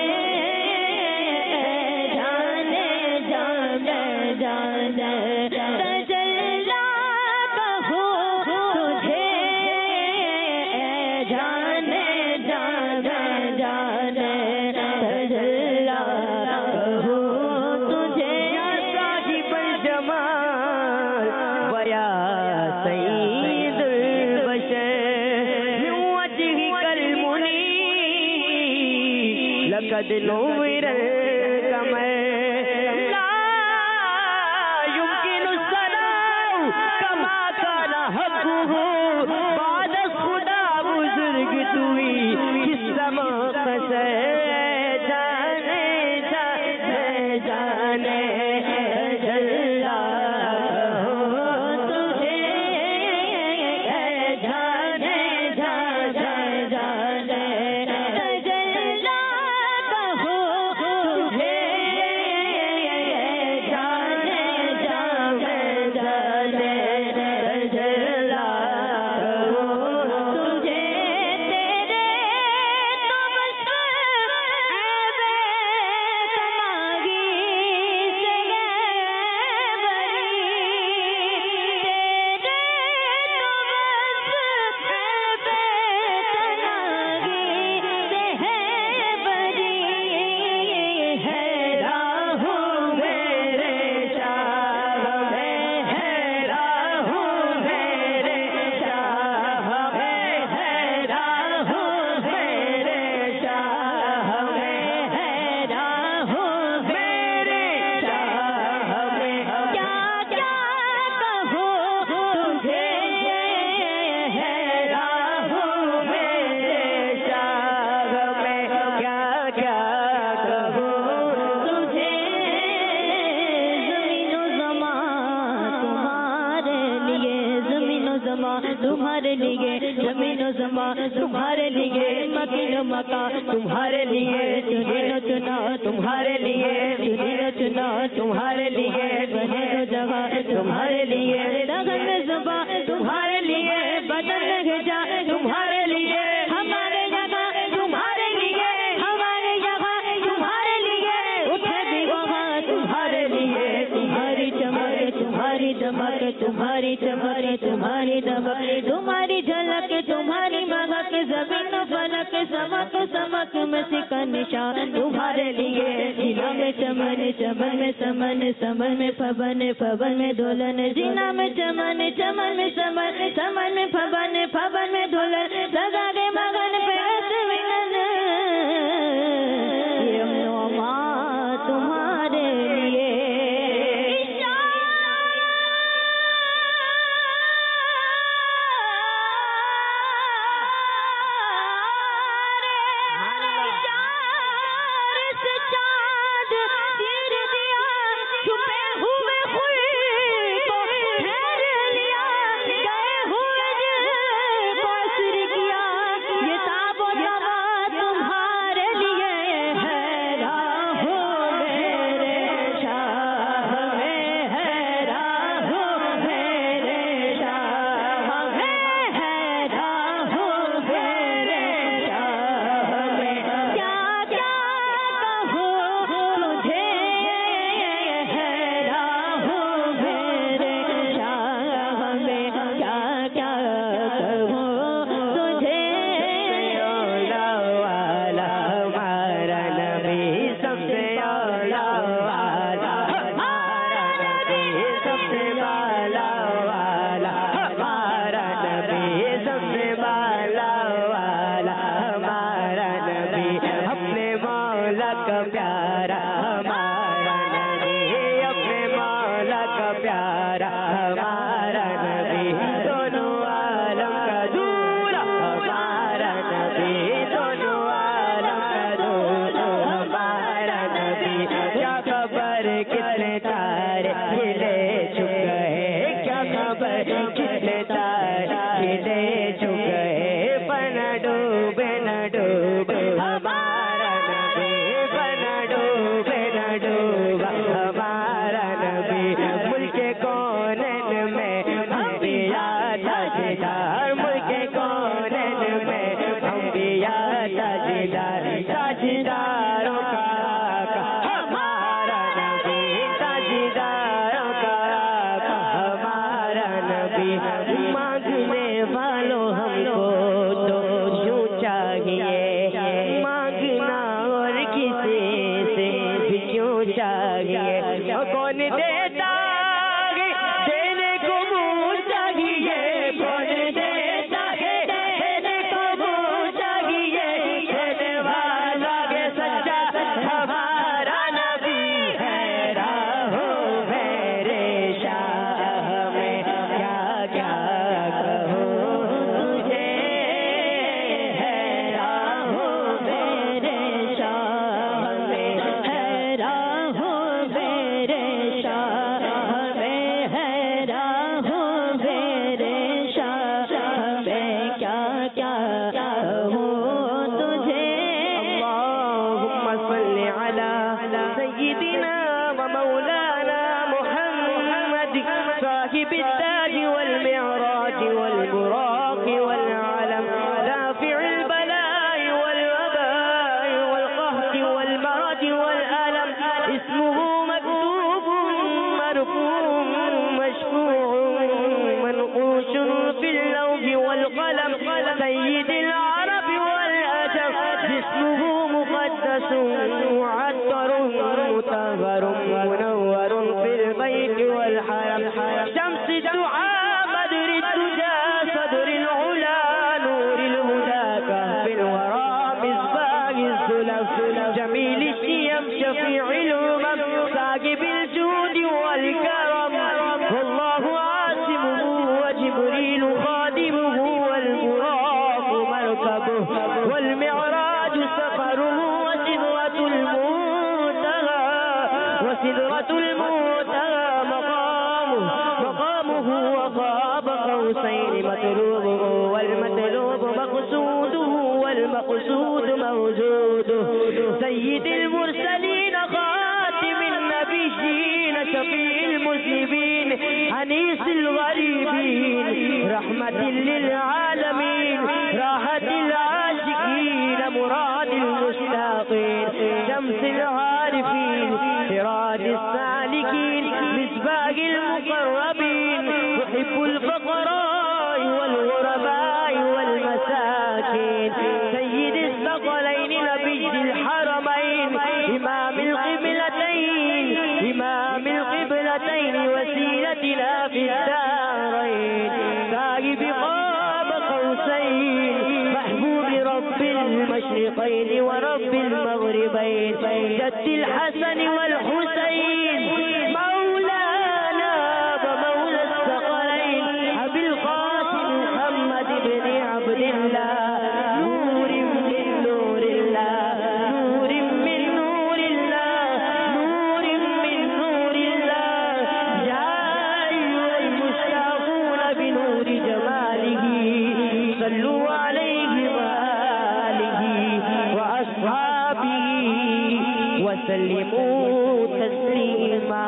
جانے جانے جانے تجلا کہو تجھے جانے جانے جانے تجلا کہو تجھے صاحب الجمال ویا سید البشر من وجهك المنير لقد نور القمر لا يمكن الثناء كما كان حقه بعد خدا بزرگ توئی کس سماق سے جانے جانے جانے جلا ہو تجھے جانے جانے جانے جلا کہو تجھے جانے جانے جانے جلا کہو تجھے تیرے تو بس عیب تماغی سے ہے بری تیرے تو بس عیب تماغی سے ہے بری ہے راہوں میرے شاہ میں ہے راہوں میرے شاہ میں ہے راہوں میرے شاہ میں ہے راہوں میرے شاہ میں کیا کیا کہو تجھے ہے راہوں میرے شاہ میں کیا کیا کہو تجھے زمین و زمان تمہارے لیے زمین و زمان تمہارے لیے زمین و زمان تمہارے لیے مکین و مکان تمہارے لیے چنین و چنا تمہارے لیے چنین و چنا تمہارے لیے بہن و جگہ تمہارے لیے لگن زبان تمہارے لیے بدن گھجا تمہارے لیے ہمارے جگہ تمہارے لیے ہمارے جگہ تمہارے لیے اٹھے بھی وہاں تمہارے لیے تمہاری چمک تمہاری دمک تمہاری چمک تمہاری دمک تمہاری جھلک تمہاری مہک زمین و فلک سمک سمک میں سکن نشان تمہارے لیے جینا میں چمن چمن میں سمن سمن میں پھبن پھبن میں دولن جینا میں چمن چمن میں سمن سمن میں پھبن پھبن میں دولن لگا دے مگن پہ سوینن یہ نوما تمہارے لیے یہ سے بالا والا ہمارا نبی، سب سے بالا والا ہمارا نبی، اپنے مولا کا پیارا ہمارا نبی، اپنے مولا کا پیارا ہمارا نبی، دونوں عالم کا دورا ہمارا نبی، دونوں عالم کا دورا ہمارا نبی، کیا خبر کتنے تارے کھلے چھپ گئے، کیا خبر کتنے تارے کھلے چھپ گئے، پر نہ ڈوبے نہ ڈوبے ہمارا نبی، پر نہ ڈوبے نہ ڈوبا ہمارا نبی، ملک کونین میں انبیاء تاجدار، ملک کونین میں انبیاء تاجدار، تاجداروں کا آقا ہمارا نبی، تاجداروں کا آقا ہمارا نبی، مانگنے والوں ہم کو تو یوں چاہیے، مانگنا اور کسی سے بھی کیوں چاہیے، کون دیتا ہے دینے کو منہ چاہیے، کون دیتا ہے دینے کو منہ چاہیے، دینے والا ہے سچا ہمارا نبی ہے، راہو میرے شاہ میں کیا کیا کہوں تجھے، ہے راہو میرے شاہ میں، ہے راہو میرے شاہ میں، ہے راہو میرے شاہ میں کیا کیا کہوں تجھے، اللہم صل علی سیدنا و مولانا محمد صاحب التاج والمعراج والبراق والعلم دافع البلاء والوباء والقهر والمرض والألم، اسمه مكتوب مرفوع مشفوع منقوش في اللوح والقلم، سيد العرب والأجم، جسمه مقدس معطر مطهر منور في البيت والحرم، شمس الدعاء بدر الدجى صدر العلا نور الهدى كهف الورى مصباح الزلف، جميل الشيم شفيع الأمم صاحب الجود والكرم، والله عاصمه وجبريل خادمه والبراق مركبه والمعراج سفره وسدرة المنتهى، وسدرة المنتهى مقامه مقامه وقاب قوسين مطلوبه والمطلوب مقصوده والمقصود موجوده، سيد المرسلين خاتم النبيين شفيع المذنبين أنيس الغريبين رحمة للعالمين راحة العاشقين مراد المشتاقين، شمس العارفين سراج السالكين مصباح المقربين، محب الفقراء والغرباء والمساكين، سيد الثقلين نبي الحرمين إمام القبلتين، إمام القبلتين وسيلتنا في الدارين، صاحب قاب قوسين محبوب رب المشرقين ورب المغربين، جد الحسن والحسين مولانا ومولى الثقلين، أبي القاسم محمد بن عبد الله، نور من نور الله، نور من نور الله، نور من نور الله، يا أيها المشتاقون بنور جماله صلوا عليه وآله وأصحابه وسلموا تسليما.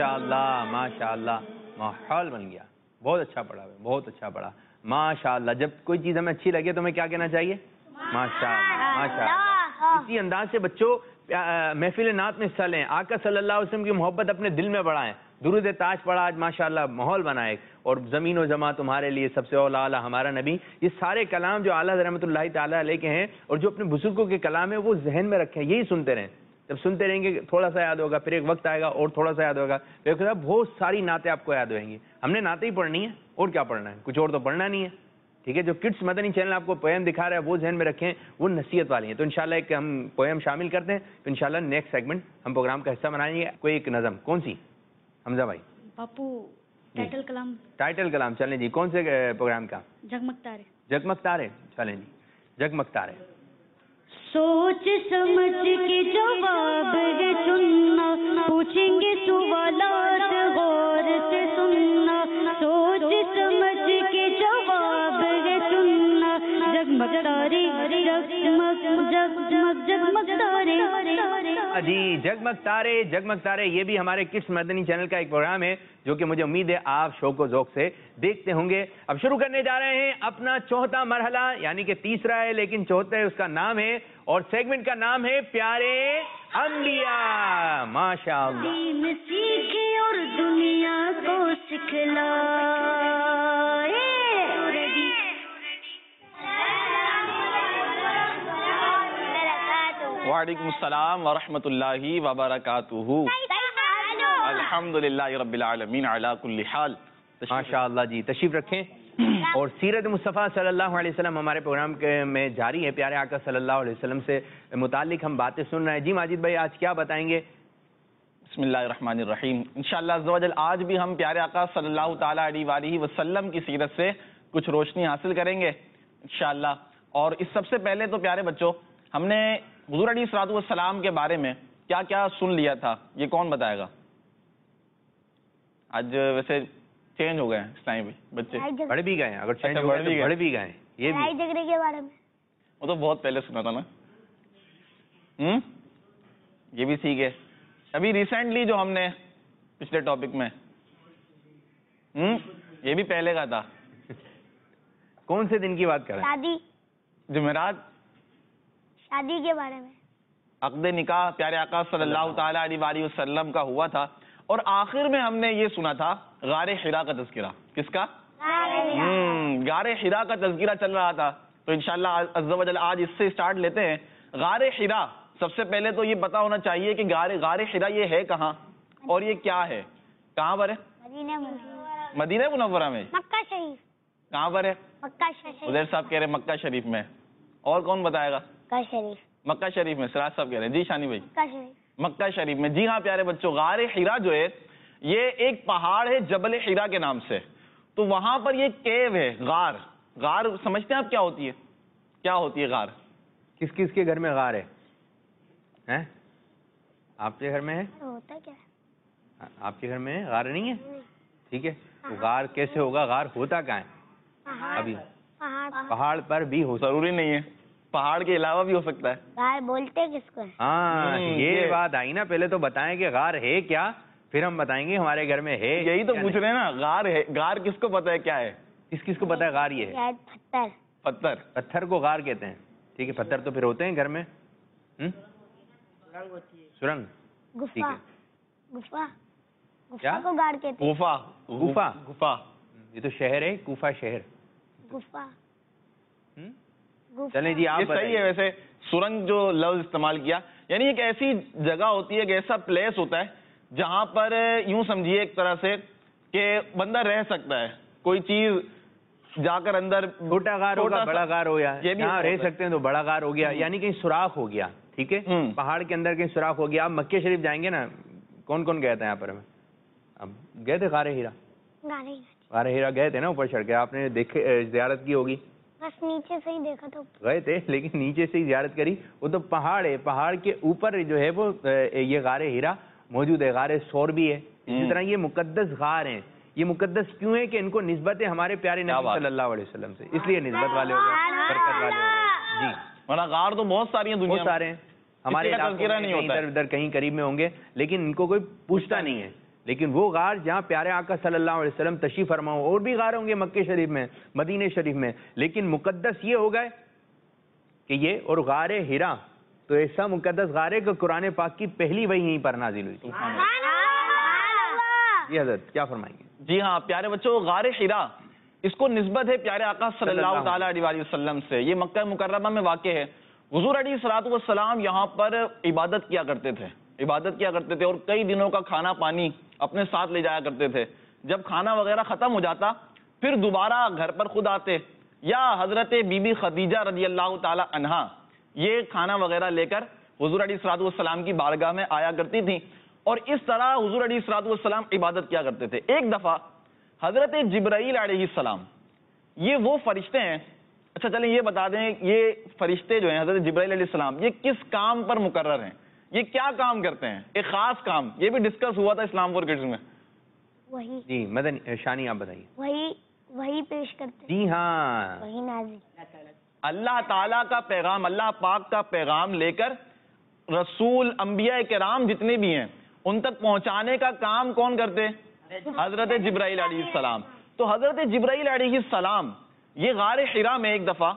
ماشاءاللہ ماشاءاللہ ماحول بن گیا. بہت اچھا پڑھا بہت اچھا پڑھا ماشاءاللہ. جب کوئی چیز ہمیں اچھی لگے تو ہمیں کیا کہنا چاہیے؟ ماشاءاللہ ماشاءاللہ. اسی انداز سے بچوں محفل نعت میں حصہ لیں, آقا صلی اللہ علیہ وسلم کی محبت اپنے دل میں بڑھائیں. درود تاج پڑھا آج ماشاءاللہ ماحول بنائے, اور زمین و زماں تمہارے لیے سب سے اولا ہمارا نبی. یہ سارے کلام جو اعلیٰ رحمۃ اللہ تعالیٰ علیہ کے ہیں اور جو اپنے بزرگوں کے کلام ہیں وہ ذہن میں رکھیں, یہی سنتے رہیں. جب سنتے رہیں گے تھوڑا سا یاد ہوگا, پھر ایک وقت آئے گا اور تھوڑا سا یاد ہوگا, پھر بہت ساری نعتیں آپ کو یاد ہوئیں گی. ہم نے نعتیں ہی پڑھنی ہے اور کیا پڑھنا ہے, کچھ اور تو پڑھنا نہیں ہے. ٹھیک ہے, جو کڈس مدنی چینل آپ کو پویم دکھا رہا ہے وہ ذہن میں رکھیں, وہ نصیحت والی ہیں. تو انشاءاللہ ایک ہم پویم شامل کرتے ہیں, تو انشاءاللہ نیکسٹ سیگمنٹ ہم پروگرام کا حصہ بنائیں گے. کوئی ایک نظم کون سی حمزہ بھائی؟ باپو ٹائٹل کلام. ٹائٹل کلام چلیں جی. کون سے پروگرام کا؟ جگمگ تارے. جگمگ تارے چلیں جی. جگمگ تارے. سوچ سمجھ کے جواب ہے سننا, پوچھیں گے سوالات غور سے سننا. سوچ سمجھ کے جواب ہے سننا, جگمگ تارے جگمگ جگمگ جگمگ تارے. جی جگمگ تارے جگمگ تارے یہ بھی ہمارے کڈس مدنی چینل کا ایک پروگرام ہے جو کہ مجھے امید ہے آپ شوق و ذوق سے دیکھتے ہوں گے. اب شروع کرنے جا رہے ہیں اپنا چوتھا مرحلہ, یعنی کہ تیسرا ہے لیکن چوتھا ہے, اس کا نام ہے اور سیگمنٹ کا نام ہے پیارے انبیاء. ماشاءاللہ. دین سیکھے اور دنیا کو سکھلائے. وعلیکم السلام ورحمۃ اللہ وبرکاتہ. الحمدللہ رب العالمین علی کل حال. ماشاءاللہ جی تشریف رکھیں. اور سیرت مصطفیٰ صلی اللہ علیہ وسلم ہمارے پروگرام کے میں جاری ہے. پیارے آقا صلی اللہ علیہ وسلم سے متعلق ہم باتیں سن رہے ہیں. جی ماجد بھائی آج کیا بتائیں گے؟ بسم اللہ الرحمن الرحیم. انشاءاللہ عز و جل آج بھی ہم پیارے آقا صلی اللہ تعالیٰ علیہ وآلہ وسلم کی سیرت سے کچھ روشنی حاصل کریں گے انشاءاللہ. اور اس سب سے پہلے تو پیارے بچوں ہم نے حضور علیہ الصلوۃ والسلام کے بارے میں کیا کیا سن لیا تھا, یہ کون بتائے گا؟ آج ویسے چینج ہو گئے ہیں اس ٹائم بھی بچے, بڑھ بھی گئے ہیں. اگر چینج ہو گئے تو بڑھ بھی گئے ہیں. یہ لڑائی جھگڑے کے بارے میں وہ تو بہت پہلے سنا تھا نا. ہوں یہ بھی سیکھے ابھی ریسنٹلی جو ہم نے پچھلے ٹاپک میں, ہوں یہ بھی پہلے کا تھا. کون سے دن کی بات کر رہے ہیں؟ شادی جمعرات, شادی کے بارے میں. عقد نکاح پیارے آقا صلی اللہ تعالیٰ علیہ وآلہ وسلم کا ہوا تھا. اور آخر میں ہم نے یہ سنا تھا غار حرا کا تذکرہ. کس کا؟ ہوں غار حرا کا تذکرہ چل رہا تھا. تو انشاءاللہ عز و جل آج اس سے سٹارٹ لیتے ہیں. غار حرا, سب سے پہلے تو یہ پتا ہونا چاہیے کہ غار غار حرا یہ ہے کہاں اور یہ کیا ہے, کہاں پر ہے؟ مدینہ منورہ. مدینہ منورہ میں. مکہ شریف. کہاں پر ہے؟ مکہ شریف. ادھر صاحب کہہ رہے ہیں مکہ شریف میں. اور کون بتائے گا؟ مکہ شریف. مکہ شریف میں. سراج صاحب کہہ رہے ہیں. جی شانی بھائی. مکہ شریف. مکہ شریف میں. جی ہاں پیارے بچوں, غار حرا جو ہے یہ ایک پہاڑ ہے جبل حرا کے نام سے. تو وہاں پر یہ کیو ہے, غار. غار سمجھتے ہیں آپ کیا ہوتی ہے؟ کیا ہوتی ہے غار؟ کس کس کے گھر میں غار ہے؟ ہیں آپ کے گھر میں ہے؟ ہوتا کیا ہے؟ آپ کے گھر میں ہے, غار نہیں ہے. ٹھیک ہے, تو غار کیسے ہوگا؟ غار ہوتا کہاں ہے؟ ابھی پہاڑ پر بھی ہو, ضروری نہیں ہے, پہاڑ کے علاوہ بھی ہو سکتا ہے. غار بولتے کس کو ہے؟ ہاں یہ بات آئی نا. پہلے تو بتائیں کہ غار ہے کیا, پھر ہم بتائیں گے ہمارے گھر میں ہے. یہی تو پوچھ رہے ہیں نا, غار ہے. غار کس کو پتا ہے کیا ہے؟ کس کس کو پتا ہے غار یہ ہے؟ شاید پتھر. پتھر. پتھر کو غار کہتے ہیں. ٹھیک ہے, پتھر تو پھر ہوتے ہیں گھر میں. سرنگ. گفا. گفا کیا گفا کو غار کہتے ہیں. گفا. گفا. گفا یہ تو شہر ہے, کوفہ شہر. گفا. چلیں جی آپ یہ صحیح ہے. ویسے سرنگ جو لفظ استعمال کیا, یعنی ایک ایسی جگہ ہوتی ہے, ایک ایسا پلیس ہوتا ہے جہاں پر یوں سمجھیے ایک طرح سے کہ بندہ رہ سکتا ہے. کوئی چیز جا کر اندر, چھوٹا غار ہوگا, بڑا غار ہو گیا, یہاں رہ سکتے ہیں تو بڑا غار ہو گیا, یعنی کہیں سوراخ ہو گیا. ٹھیک ہے, پہاڑ کے اندر کہیں سوراخ ہو گیا. آپ مکہ شریف جائیں گے نا, کون کون گئے تھے یہاں پر؟ اب گئے تھے غار ہیرا؟ غار ہیرا گئے تھے نا, اوپر چڑھ کے آپ نے دیکھے, زیارت کی ہوگی. بس نیچے سے ہی دیکھا تو گئے تھے, لیکن نیچے سے ہی زیارت کری. وہ تو پہاڑ ہے, پہاڑ کے اوپر جو ہے وہ یہ غار ہیرا موجود ہے. غار سور بھی ہے. اسی طرح یہ مقدس غار ہیں. یہ مقدس کیوں ہے کہ ان کو نسبت ہے ہمارے پیارے نبی صلی اللہ علیہ وسلم سے, اس لیے نسبت والے ہو گئے, برکت والے ہو گئے. جی ورنہ غار تو بہت ساری ہیں دنیا میں, بہت سارے ہیں ہمارے علاقے میں, ادھر ادھر کہیں قریب میں ہوں گے, لیکن ان کو کوئی پوچھتا نہیں ہے. لیکن وہ غار جہاں پیارے آقا صلی اللہ علیہ وسلم تشریف فرما ہو، اور بھی غار ہوں گے مکہ شریف میں، مدینہ شریف میں، لیکن مقدس یہ ہو گئے کہ یہ، اور غار ہرا تو ایسا مقدس غار ہے کہ قرآن پاک کی پہلی وحی یہیں پر نازل ہوئی تھی. جی حضرت کیا فرمائیں گے؟ جی ہاں پیارے بچوں، غار حرا اس کو نسبت ہے پیارے آقا صلی اللہ تعالیٰ علیہ وسلم سے. یہ مکہ مکرمہ میں واقع ہے. حضور علیہ الصلوۃ والسلام یہاں پر عبادت کیا کرتے تھے عبادت کیا کرتے تھے اور کئی دنوں کا کھانا پانی اپنے ساتھ لے جایا کرتے تھے. جب کھانا وغیرہ ختم ہو جاتا پھر دوبارہ گھر پر خود آتے، یا حضرت بی بی خدیجہ رضی اللہ تعالی عنہا یہ کھانا وغیرہ لے کر حضور علیہ الصلوۃ والسلام کی بارگاہ میں آیا کرتی تھی، اور اس طرح حضور علیہ الصلوۃ والسلام عبادت کیا کرتے تھے. ایک دفعہ حضرت جبرائیل علیہ السلام، یہ وہ فرشتے ہیں، اچھا چلیں یہ بتا دیں یہ فرشتے جو ہیں حضرت جبرائیل علیہ السلام یہ کس کام پر مقرر ہیں، یہ کیا کام کرتے ہیں؟ ایک خاص کام یہ بھی ڈسکس ہوا تھا اسلام فور کڈز میں. وہی جی مدنی شانی آپ بتائیے. وہی وہی پیش کرتے جی ہاں، وہی نازل. اللہ تعالیٰ کا پیغام، اللہ پاک کا پیغام لے کر رسول انبیاء کرام جتنے بھی ہیں ان تک پہنچانے کا کام کون کرتے؟ حضرت جبرائیل علیہ السلام. تو حضرت جبرائیل علیہ السلام یہ غار حرا میں ایک دفعہ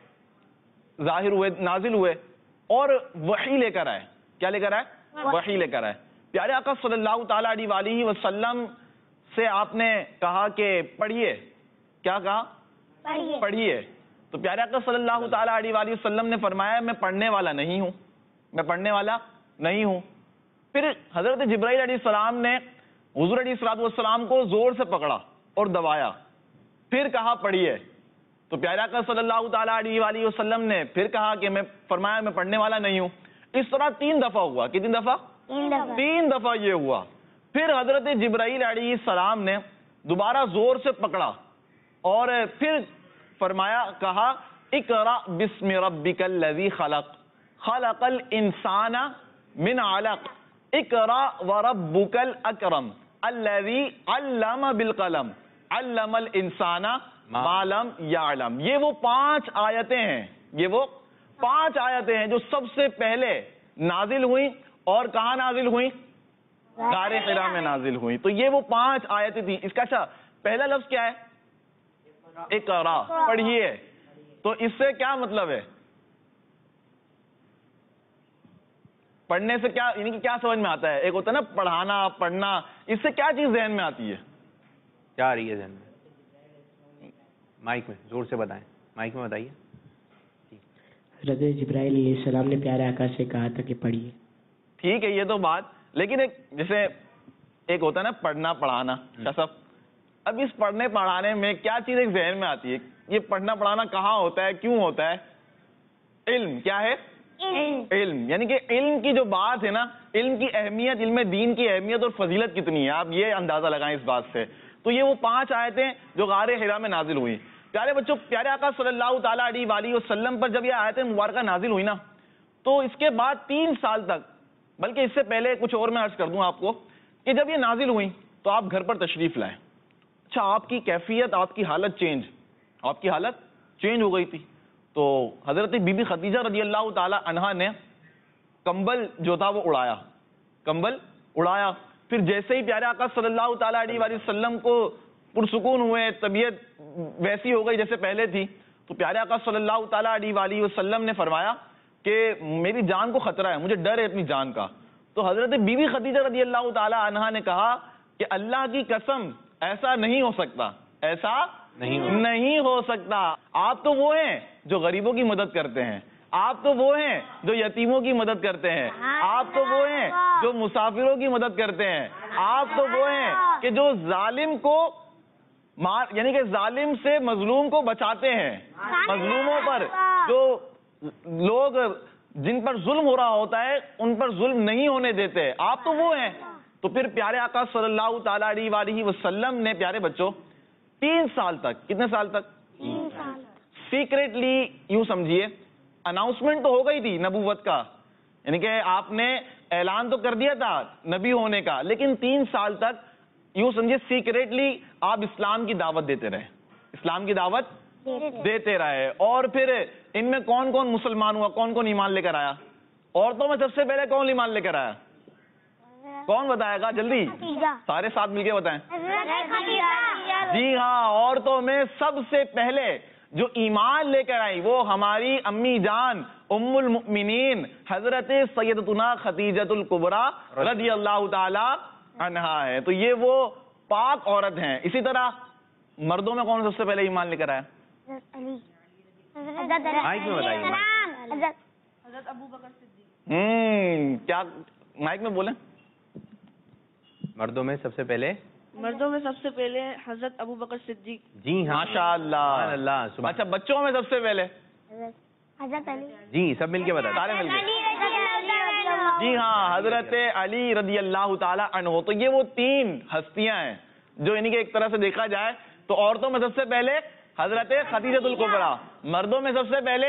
ظاہر ہوئے، نازل ہوئے اور وحی لے کر آئے. کیا لے کر آئے؟ وحی لے کر آئے. پیارے آقا صلی اللہ تعالیٰ علیہ وسلم سے آپ نے کہا کہ پڑھیے. کیا کہا؟ پڑھیے. تو پیارے آقا صلی اللہ تعالیٰ علیہ وسلم نے فرمایا میں پڑھنے والا نہیں ہوں، میں پڑھنے والا نہیں ہوں. پھر حضرت جبرائیل علیہ السلام نے حضور علیہ الصلوۃ والسلام کو زور سے پکڑا اور دبایا، پھر کہا پڑھیے. تو پیارے آقا صلی اللہ تعالیٰ علیہ وسلم نے پھر کہا کہ میں فرمایا میں پڑھنے والا نہیں ہوں. اس طرح تین دفعہ ہوا. کتنی دفعہ؟ تین دفعہ یہ ہوا. پھر حضرت جبرائیل علیہ السلام نے دوبارہ زور سے پکڑا اور پھر فرمایا، کہا اقرأ بسم ربک الذی خلق خلق الانسان من علق اقرأ وربک الاکرم الذی علم بالقلم علم الانسان ما لم یعلم. یہ وہ پانچ آیتیں ہیں یہ وہ پانچ آیتیں ہیں جو سب سے پہلے نازل ہوئیں. اور کہاں نازل ہوئیں؟ غار حرا میں نازل ہوئیں. تو یہ وہ پانچ آیتیں تھیں. اس کا اچھا پہلا لفظ کیا ہے؟ اقرا، پڑھیے. تو اس سے کیا مطلب ہے؟ پڑھنے سے کیا یعنی کہ کیا سمجھ میں آتا ہے؟ ایک ہوتا ہے نا پڑھانا پڑھنا، اس سے کیا چیز ذہن میں آتی ہے؟ کیا آ رہی ہے ذہن میں؟ مائک میں زور سے بتائیں، مائک میں بتائیے. حضرت جبرائیل علیہ السلام نے پیارے آقا سے کہا تھا کہ پڑھیے. ٹھیک ہے یہ تو بات، لیکن ایک جیسے ایک ہوتا ہے نا پڑھنا پڑھانا سب. اب اس پڑھنے پڑھانے میں کیا چیز ایک ذہن میں آتی ہے؟ یہ پڑھنا پڑھانا کہاں ہوتا ہے، کیوں ہوتا ہے؟ علم. کیا ہے؟ علم. یعنی کہ علم کی جو بات ہے نا، علم کی اہمیت، علم دین کی اہمیت اور فضیلت کتنی ہے، آپ یہ اندازہ لگائیں اس بات سے. تو یہ وہ پانچ آیتیں جو غار حرا میں نازل ہوئی. پیارے بچوں، پیارے آقا صلی اللہ تعالیٰ علیہ وآلہ وسلم پر جب یہ آیتیں مبارکہ نازل ہوئی نا، تو اس کے بعد تین سال تک، بلکہ اس سے پہلے کچھ اور میں عرض کر دوں آپ کو کہ جب یہ نازل ہوئی تو آپ گھر پر تشریف لائیں. اچھا آپ کی کیفیت، آپ کی حالت چینج آپ کی حالت چینج ہو گئی تھی. تو حضرت بی بی خدیجہ رضی اللہ تعالی عنہا نے کمبل جو تھا وہ اڑایا کمبل اڑایا پھر جیسے ہی پیارے آقا صلی اللہ تعالیٰ علیہ وآلہ وسلم کو پرسکون ہوئے، طبیعت ویسی ہو گئی جیسے پہلے تھی، تو پیارے آقا صلی اللہ تعالیٰ علیہ وآلہ وسلم نے فرمایا کہ میری جان کو خطرہ ہے، مجھے ڈر ہے اپنی جان کا. تو حضرت بی بی خدیجہ رضی اللہ تعالیٰ عنہا نے کہا کہ اللہ کی قسم ایسا نہیں ہو سکتا، ایسا نہیں ہو سکتا. آپ تو وہ ہیں جو غریبوں کی مدد کرتے ہیں، آپ تو وہ ہیں جو یتیموں کی مدد کرتے ہیں، آپ تو وہ ہیں جو مسافروں کی مدد کرتے ہیں، آپ تو وہ ہیں کہ جو ظالم کو مار یعنی کہ ظالم سے مظلوم کو بچاتے ہیں، مظلوموں پر جو لوگ جن پر ظلم ہو رہا ہوتا ہے ان پر ظلم نہیں ہونے دیتے، آپ تو وہ ہیں. تو پھر پیارے آقا صلی اللہ تعالیٰ علیہ وآلہ وسلم نے پیارے بچوں تین سال تک، کتنے سال تک؟ سیکریٹلی، یوں سمجھیے اناؤنسمنٹ تو ہو گئی تھی نبوت کا، یعنی کہ آپ نے اعلان تو کر دیا تھا نبی ہونے کا، لیکن تین سال تک یوں سمجھیے سیکریٹلی آپ اسلام کی دعوت دیتے رہے اسلام کی دعوت دیتے رہے. اور پھر ان میں کون کون مسلمان ہوا، کون کون ایمان لے کر آیا؟ عورتوں میں سب سے پہلے کون ایمان لے کر آیا؟ کون بتائے گا جلدی؟ سارے ساتھ مل کے بتائیں. جی ہاں, عورتوں میں سب سے پہلے جو ایمان لے کر آئی وہ ہماری امی جان ام المؤمنین حضرت سیدتنا خدیجۃ الکبریٰ رضی اللہ تعالی عنہا ہے. تو یہ وہ پاک عورت ہیں. اسی طرح مردوں میں کون سب سے پہلے ایمان لے کر آیا؟ مائک میں بتائیے. حضرت ابو بکر صدیق. ہوں کیا مائک میں بولیں؟ مردوں میں سب سے پہلے مردوں میں سب سے پہلے حضرت ابو بکر صدیق. جی ہاں, ماشاء اللہ. اللہ. اچھا, بچوں میں سب سے پہلے؟ حضرت علی. جی سب مل کے بتائیں. سارے مل کے. جی ہاں, حضرت علی رضی اللہ تعالی عنہ. تو یہ وہ تین ہستیاں ہیں جو انہیں کے ایک طرح سے دیکھا جائے تو عورتوں میں سب سے پہلے حضرت خدیجۃ الکبریٰ, مردوں میں سب سے پہلے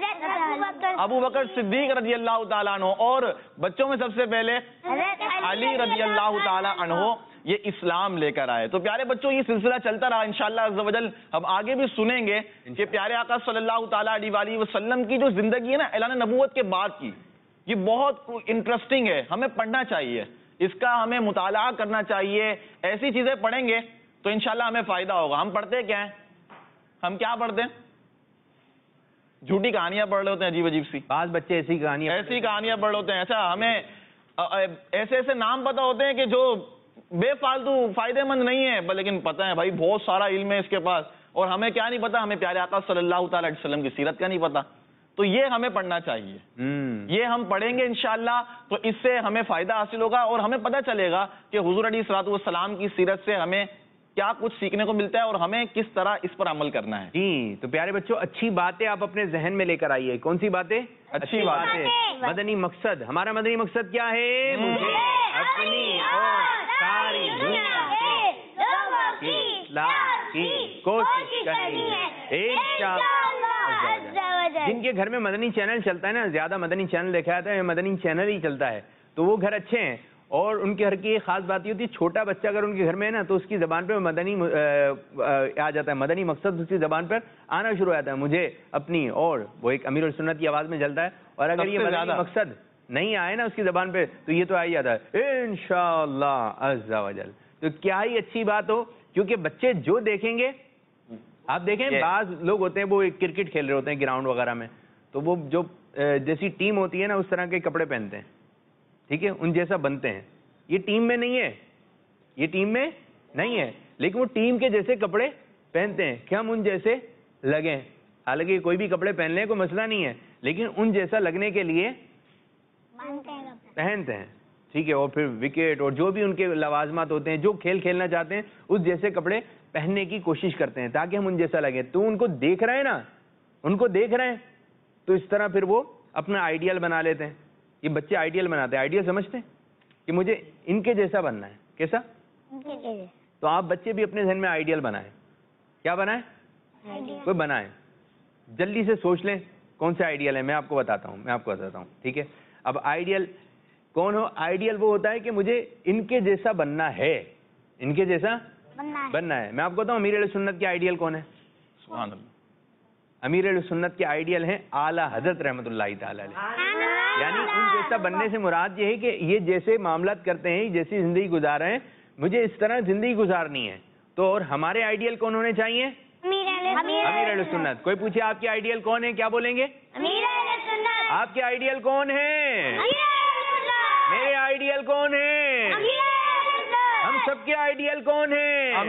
ابو بکر صدیق رضی اللہ تعالیٰ عنہ, اور بچوں میں سب سے پہلے علی رضی اللہ تعالیٰ عنہ. یہ اسلام لے کر آئے. تو پیارے بچوں, یہ سلسلہ چلتا رہا. انشاءاللہ عز و جل ہم آگے بھی سنیں گے کہ پیارے آقا صلی اللہ تعالیٰ علیہ وآلہ وسلم کی جو زندگی ہے نا اعلان نبوت کے بعد کی, یہ بہت انٹرسٹنگ ہے. ہمیں پڑھنا چاہیے, اس کا ہمیں مطالعہ کرنا چاہیے. ایسی چیزیں پڑھیں گے تو انشاءاللہ ہمیں فائدہ ہوگا. ہم پڑھتے کیا ہیں؟ ہم کیا پڑھتے ہیں؟ جھوٹی کہانیاں پڑھ رہے ہوتے ہیں, عجیب عجیب سی. بعض بچے ایسی کہانیاں ایسی کہانیاں پڑھ رہے ہوتے ہیں. اچھا, ہمیں ایسے ایسے نام پتہ ہوتے ہیں کہ جو بے فالتو فائدے مند نہیں ہے, لیکن پتہ ہے بھائی بہت سارا علم ہے اس کے پاس, اور ہمیں کیا نہیں پتا؟ ہمیں پیارے آقا صلی اللہ تعالی علیہ وسلم کی سیرت کا نہیں پتا. تو یہ ہمیں پڑھنا چاہیے. یہ ہم پڑھیں گے انشاءاللہ تو اس سے ہمیں فائدہ حاصل ہوگا, اور ہمیں پتہ چلے گا کہ حضور علیہ الصلوۃ والسلام کی سیرت سے ہمیں کیا کچھ سیکھنے کو ملتا ہے اور ہمیں کس طرح اس پر عمل کرنا ہے. جی, تو پیارے بچوں, اچھی باتیں آپ اپنے ذہن میں لے کر آئیے. کون سی باتیں؟ اچھی باتیں. مدنی مقصد. ہمارا مدنی مقصد کیا ہے؟ مجھے اپنی اور ساری دنیا کی اصلاح کی کوشش کرنی ہے انشاءاللہ. جن کے گھر میں مدنی چینل چلتا ہے نا, زیادہ مدنی چینل دیکھا جاتا ہے, مدنی چینل ہی چلتا ہے, تو وہ گھر اچھے ہیں. اور ان کے گھر کی ایک خاص بات یہ ہوتی ہے, چھوٹا بچہ اگر ان کے گھر میں ہے نا تو اس کی زبان پہ مدنی آ جاتا ہے, مدنی مقصد اس کی زبان پر آنا شروع ہو جاتا ہے. مجھے اپنی, اور وہ ایک امیر السنت کی آواز میں جلتا ہے. اور اگر یہ مدنی مقصد نہیں آئے نا اس کی زبان پہ تو یہ تو آ ہی جاتا ہے انشاءاللہ عز و جل. تو کیا ہی اچھی بات ہو, کیونکہ بچے جو دیکھیں گے, آپ دیکھیں بعض لوگ ہوتے ہیں وہ کرکٹ کھیل رہے ہوتے ہیں گراؤنڈ وغیرہ میں, تو وہ جو جیسی ٹیم ہوتی ہے نا اس طرح کے کپڑے پہنتے ہیں, ٹھیک ہے, ان جیسا بنتے ہیں. یہ ٹیم میں نہیں ہے, یہ ٹیم میں نہیں ہے, لیکن وہ ٹیم کے جیسے کپڑے پہنتے ہیں کہ ہم ان جیسے لگیں. حالانکہ کوئی بھی کپڑے پہننے کو مسئلہ نہیں ہے, لیکن ان جیسا لگنے کے لیے پہنتے ہیں, ٹھیک ہے. اور پھر وکٹ اور جو بھی ان کے لوازمات ہوتے ہیں, جو کھیل کھیلنا چاہتے ہیں اس جیسے کپڑے پہننے کی کوشش کرتے ہیں تاکہ ہم ان جیسا لگیں. تو ان کو دیکھ رہے ہیں نا, ان کو دیکھ رہے ہیں تو اس طرح پھر وہ اپنا آئیڈیل بنا لیتے ہیں. یہ بچے آئیڈیل بناتے ہیں, آئیڈیل سمجھتے ہیں کہ مجھے ان کے جیسا بننا ہے. کیسا؟ تو آپ بچے بھی اپنے ذہن میں آئیڈیل بنائیں. کیا بنائیں؟ کوئی بنائیں. جلدی سے سوچ لیں کون سے آئیڈیل ہے. میں آپ کو بتاتا ہوں, میں آپ کو بتاتا ہوں, ٹھیک ہے. اب آئیڈیل کون ہو؟ آئیڈیل وہ ہوتا ہے کہ مجھے ان کے جیسا بننا ہے, ان کے جیسا بننا ہے. میں آپ کو بتاؤں امیر علیہ سنت کے آئیڈیل کون ہے؟ سبحان اللہ. امیر علیہ سنت کے آئیڈیل ہیں اعلیٰ حضرت رحمۃ اللہ تعالی علیہ. یعنی ان جیسا بننے سے مراد یہ ہے کہ یہ جیسے معاملات کرتے ہیں, جیسی زندگی گزار رہے ہیں, مجھے اس طرح زندگی گزارنی ہے. تو اور ہمارے آئیڈیل کون ہونے چاہیے؟ امیر علیہ سنت. کوئی پوچھے آپ کے آئیڈیل کون ہیں, کیا بولیں گے؟ آپ کے آئیڈیل کون ہیں؟ میرے آئیڈیل کون ہیں؟ ہم سب کے آئیڈیل کون ہیں؟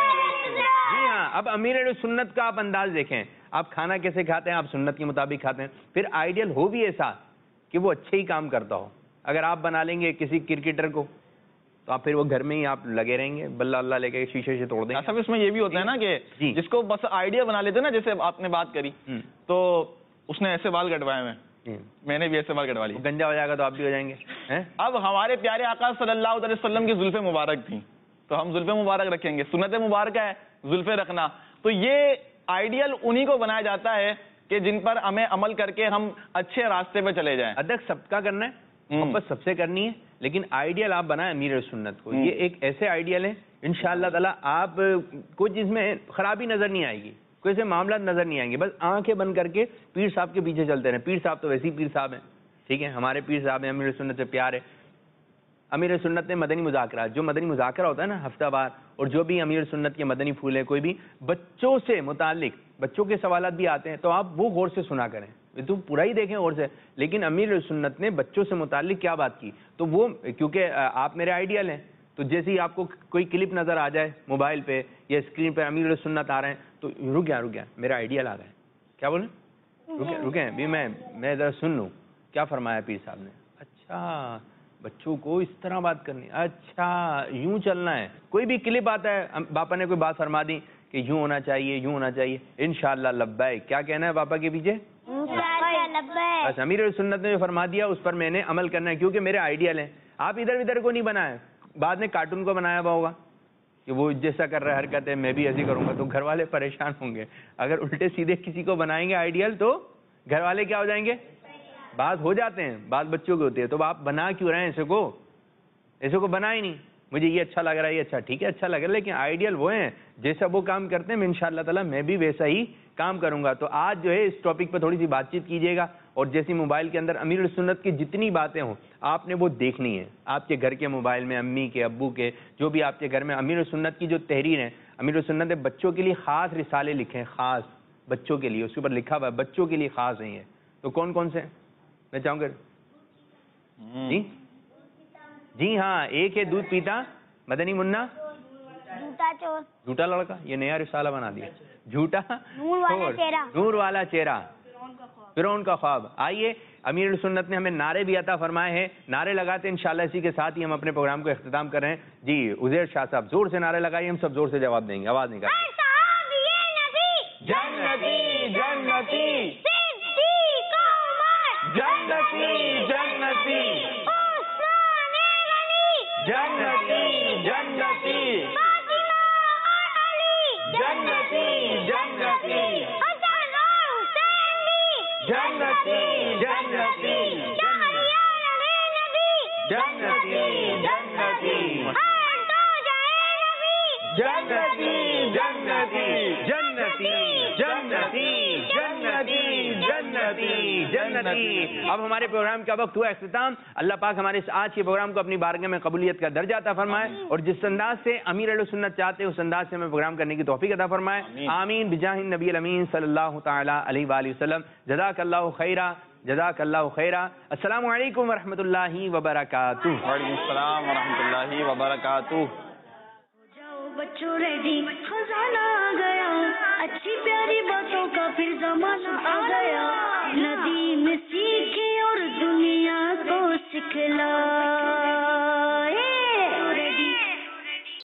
جی ہاں. اب امیر علیہ سنت کا آپ انداز دیکھیں, آپ کھانا کیسے کھاتے ہیں, آپ سنت کے مطابق کھاتے ہیں. پھر آئیڈیل ہو بھی ایسا کہ وہ اچھے ہی کام کرتا ہو. اگر آپ بنا لیں گے کسی کرکٹر کو تو آپ پھر وہ گھر میں ہی آپ لگے رہیں گے, بلہ اللہ لے کے شیشے سے توڑ دیں. اصل اس میں یہ بھی ہوتا ہے نا کہ جس کو بس آئیڈیا بنا لیتے ہیں نا, جیسے آپ نے بات کری تو اس نے ایسے بال کٹوائے ہوئے, میں نے بھی ایسے بال کٹوا لیے, گنجا ہو جائے گا تو آپ بھی ہو جائیں گے. اب ہمارے پیارے آقا صلی اللہ علیہ وسلم کی زلفیں مبارک تھیں تو ہم زلفیں مبارک رکھیں گے. سنت مبارکہ ہے زلفیں رکھنا. تو یہ آئیڈیل انہی کو بنایا جاتا ہے کہ جن پر ہمیں عمل کر کے ہم اچھے راستے پہ چلے جائیں. ادک سب کا کرنا ہے, محبت سب سے کرنی ہے, لیکن آئیڈیل آپ بنائیں امیر سنت کو. یہ ایک ایسے آئیڈیل ہیں انشاءاللہ تعالی آپ کو جس میں خرابی نظر نہیں آئے گی, کوئی ایسے معاملات نظر نہیں آئیں گے. بس آنکھیں بند کر کے پیر صاحب کے پیچھے چلتے رہیں. پیر صاحب تو ویسے ہی پیر صاحب ہیں, ٹھیک ہے, ہمارے پیر صاحب ہیں, امیر سنت سے پیار ہے. امیر سنت نے مدنی مذاکرات، جو مدنی مذاکرہ ہوتا ہے نا ہفتہ وار، اور جو بھی امیر سنت کے مدنی پھول ہے، کوئی بھی بچوں سے متعلق بچوں کے سوالات بھی آتے ہیں، تو آپ وہ غور سے سنا کریں، تو پورا ہی دیکھیں غور سے. لیکن امیر سنت نے بچوں سے متعلق کیا بات کی، تو وہ کیونکہ آپ میرے آئیڈیل ہیں، تو جیسے ہی آپ کو کوئی کلپ نظر آ جائے موبائل پہ یا اسکرین پہ امیر سنت آ رہے ہیں، تو رک گیا رک گیا میرا آئیڈیل آ رہا ہے. کیا بولیں؟ رکیں رکیں بھی میں میں ذرا سن لوں کیا فرمایا پیر صاحب نے. اچھا بچوں کو اس طرح بات کرنی، اچھا یوں چلنا ہے. کوئی بھی کلپ آتا ہے، باپا نے کوئی بات فرما دی کہ یوں ہونا چاہیے یوں ہونا چاہیے، انشاءاللہ لبیک. کیا کہنا ہے باپا کے پیچھے؟ بس امیر سنت نے جو فرما دیا اس پر میں نے عمل کرنا ہے، کیونکہ میرے آئیڈیل ہیں. آپ ادھر ادھر کو نہیں بنائے، بعد میں کارٹون کو بنایا ہوا ہوگا کہ وہ جیسا کر رہا ہے حرکت ہے میں بھی ایسی کروں گا، تو گھر والے پریشان ہوں گے. اگر الٹے سیدھے کسی کو بنائیں گے آئیڈیل تو گھر والے کیا ہو جائیں گے؟ بات ہو جاتے ہیں، بات بچوں کی ہوتی ہے. تو آپ بنا کیوں رہے ہیں ایسے کو؟ ایسے کو بنا ہی نہیں. مجھے یہ اچھا لگ رہا ہے، یہ اچھا ٹھیک ہے اچھا لگ رہا ہے، لیکن آئیڈیل وہ ہیں جیسا وہ کام کرتے ہیں، میں انشاءاللہ تعالیٰ میں بھی ویسا ہی کام کروں گا. تو آج جو ہے اس ٹاپک پہ تھوڑی سی بات چیت کیجیے گا، اور جیسی موبائل کے اندر امیر السنت کی جتنی باتیں ہوں آپ نے وہ دیکھنی ہے. آپ کے گھر کے موبائل میں امی کے ابو کے جو بھی آپ کے گھر میں امیر السنت کی جو تحریر ہے، امیر السنت نے بچوں کے لیے خاص رسالے لکھے ہیں، خاص بچوں کے لیے، اس کے اوپر لکھا ہوا ہے بچوں کے لیے خاص ہیں. تو کون کون سے میں چاہوں گا؟ جی جی ہاں، ایک ہے دودھ پیتا مدنی منا جھوٹا چور، جھوٹا لڑکا، یہ نیا رسالہ بنا دیا، جھوٹا نور والا چہرہ، نور والا چہرہ، فرعون کا خواب. آئیے امیر السنت نے ہمیں نعرے بھی عطا فرمائے ہیں، نعرے لگاتے ہیں انشاءاللہ. اسی کے ساتھ ہی ہم اپنے پروگرام کو اختتام کر رہے ہیں. جی عزیر شاہ صاحب زور سے نعرے لگائیے، ہم سب زور سے جواب دیں گے. آواز نکال. جنتی جنتی جنتی جنتی جنتی جنتی جنتی جنتی جنتی جنتی جنتی جنتی جنتی جنتی جنتی جنتی جنتی جنتی جنتی. اب ہمارے پروگرام کا وقت ہوا اختتام. اللہ پاک ہمارے اس آج کے پروگرام کو اپنی بارگاہ میں قبولیت کا درجہ عطا فرمائے، اور جس انداز سے امیر اہل سنت چاہتے ہیں اس انداز سے ہمیں پروگرام کرنے کی توفیق عطا فرمائے. آمین بجاہ النبی الامین صلی اللہ تعالی علیہ وآلہ وسلم. جزاک اللہ خیرہ جزاک اللہ خیرہ. السلام علیکم ورحمۃ اللہ وبرکاتہ. وعلیکم السلام ورحمۃ اللہ وبرکاتہ. بچوں ریڈی خزانہ آ گیا، اچھی پیاری باتوں کا پھر زمانہ آ گیا. ندی میں سیکھے اور دنیا کو سکھلا.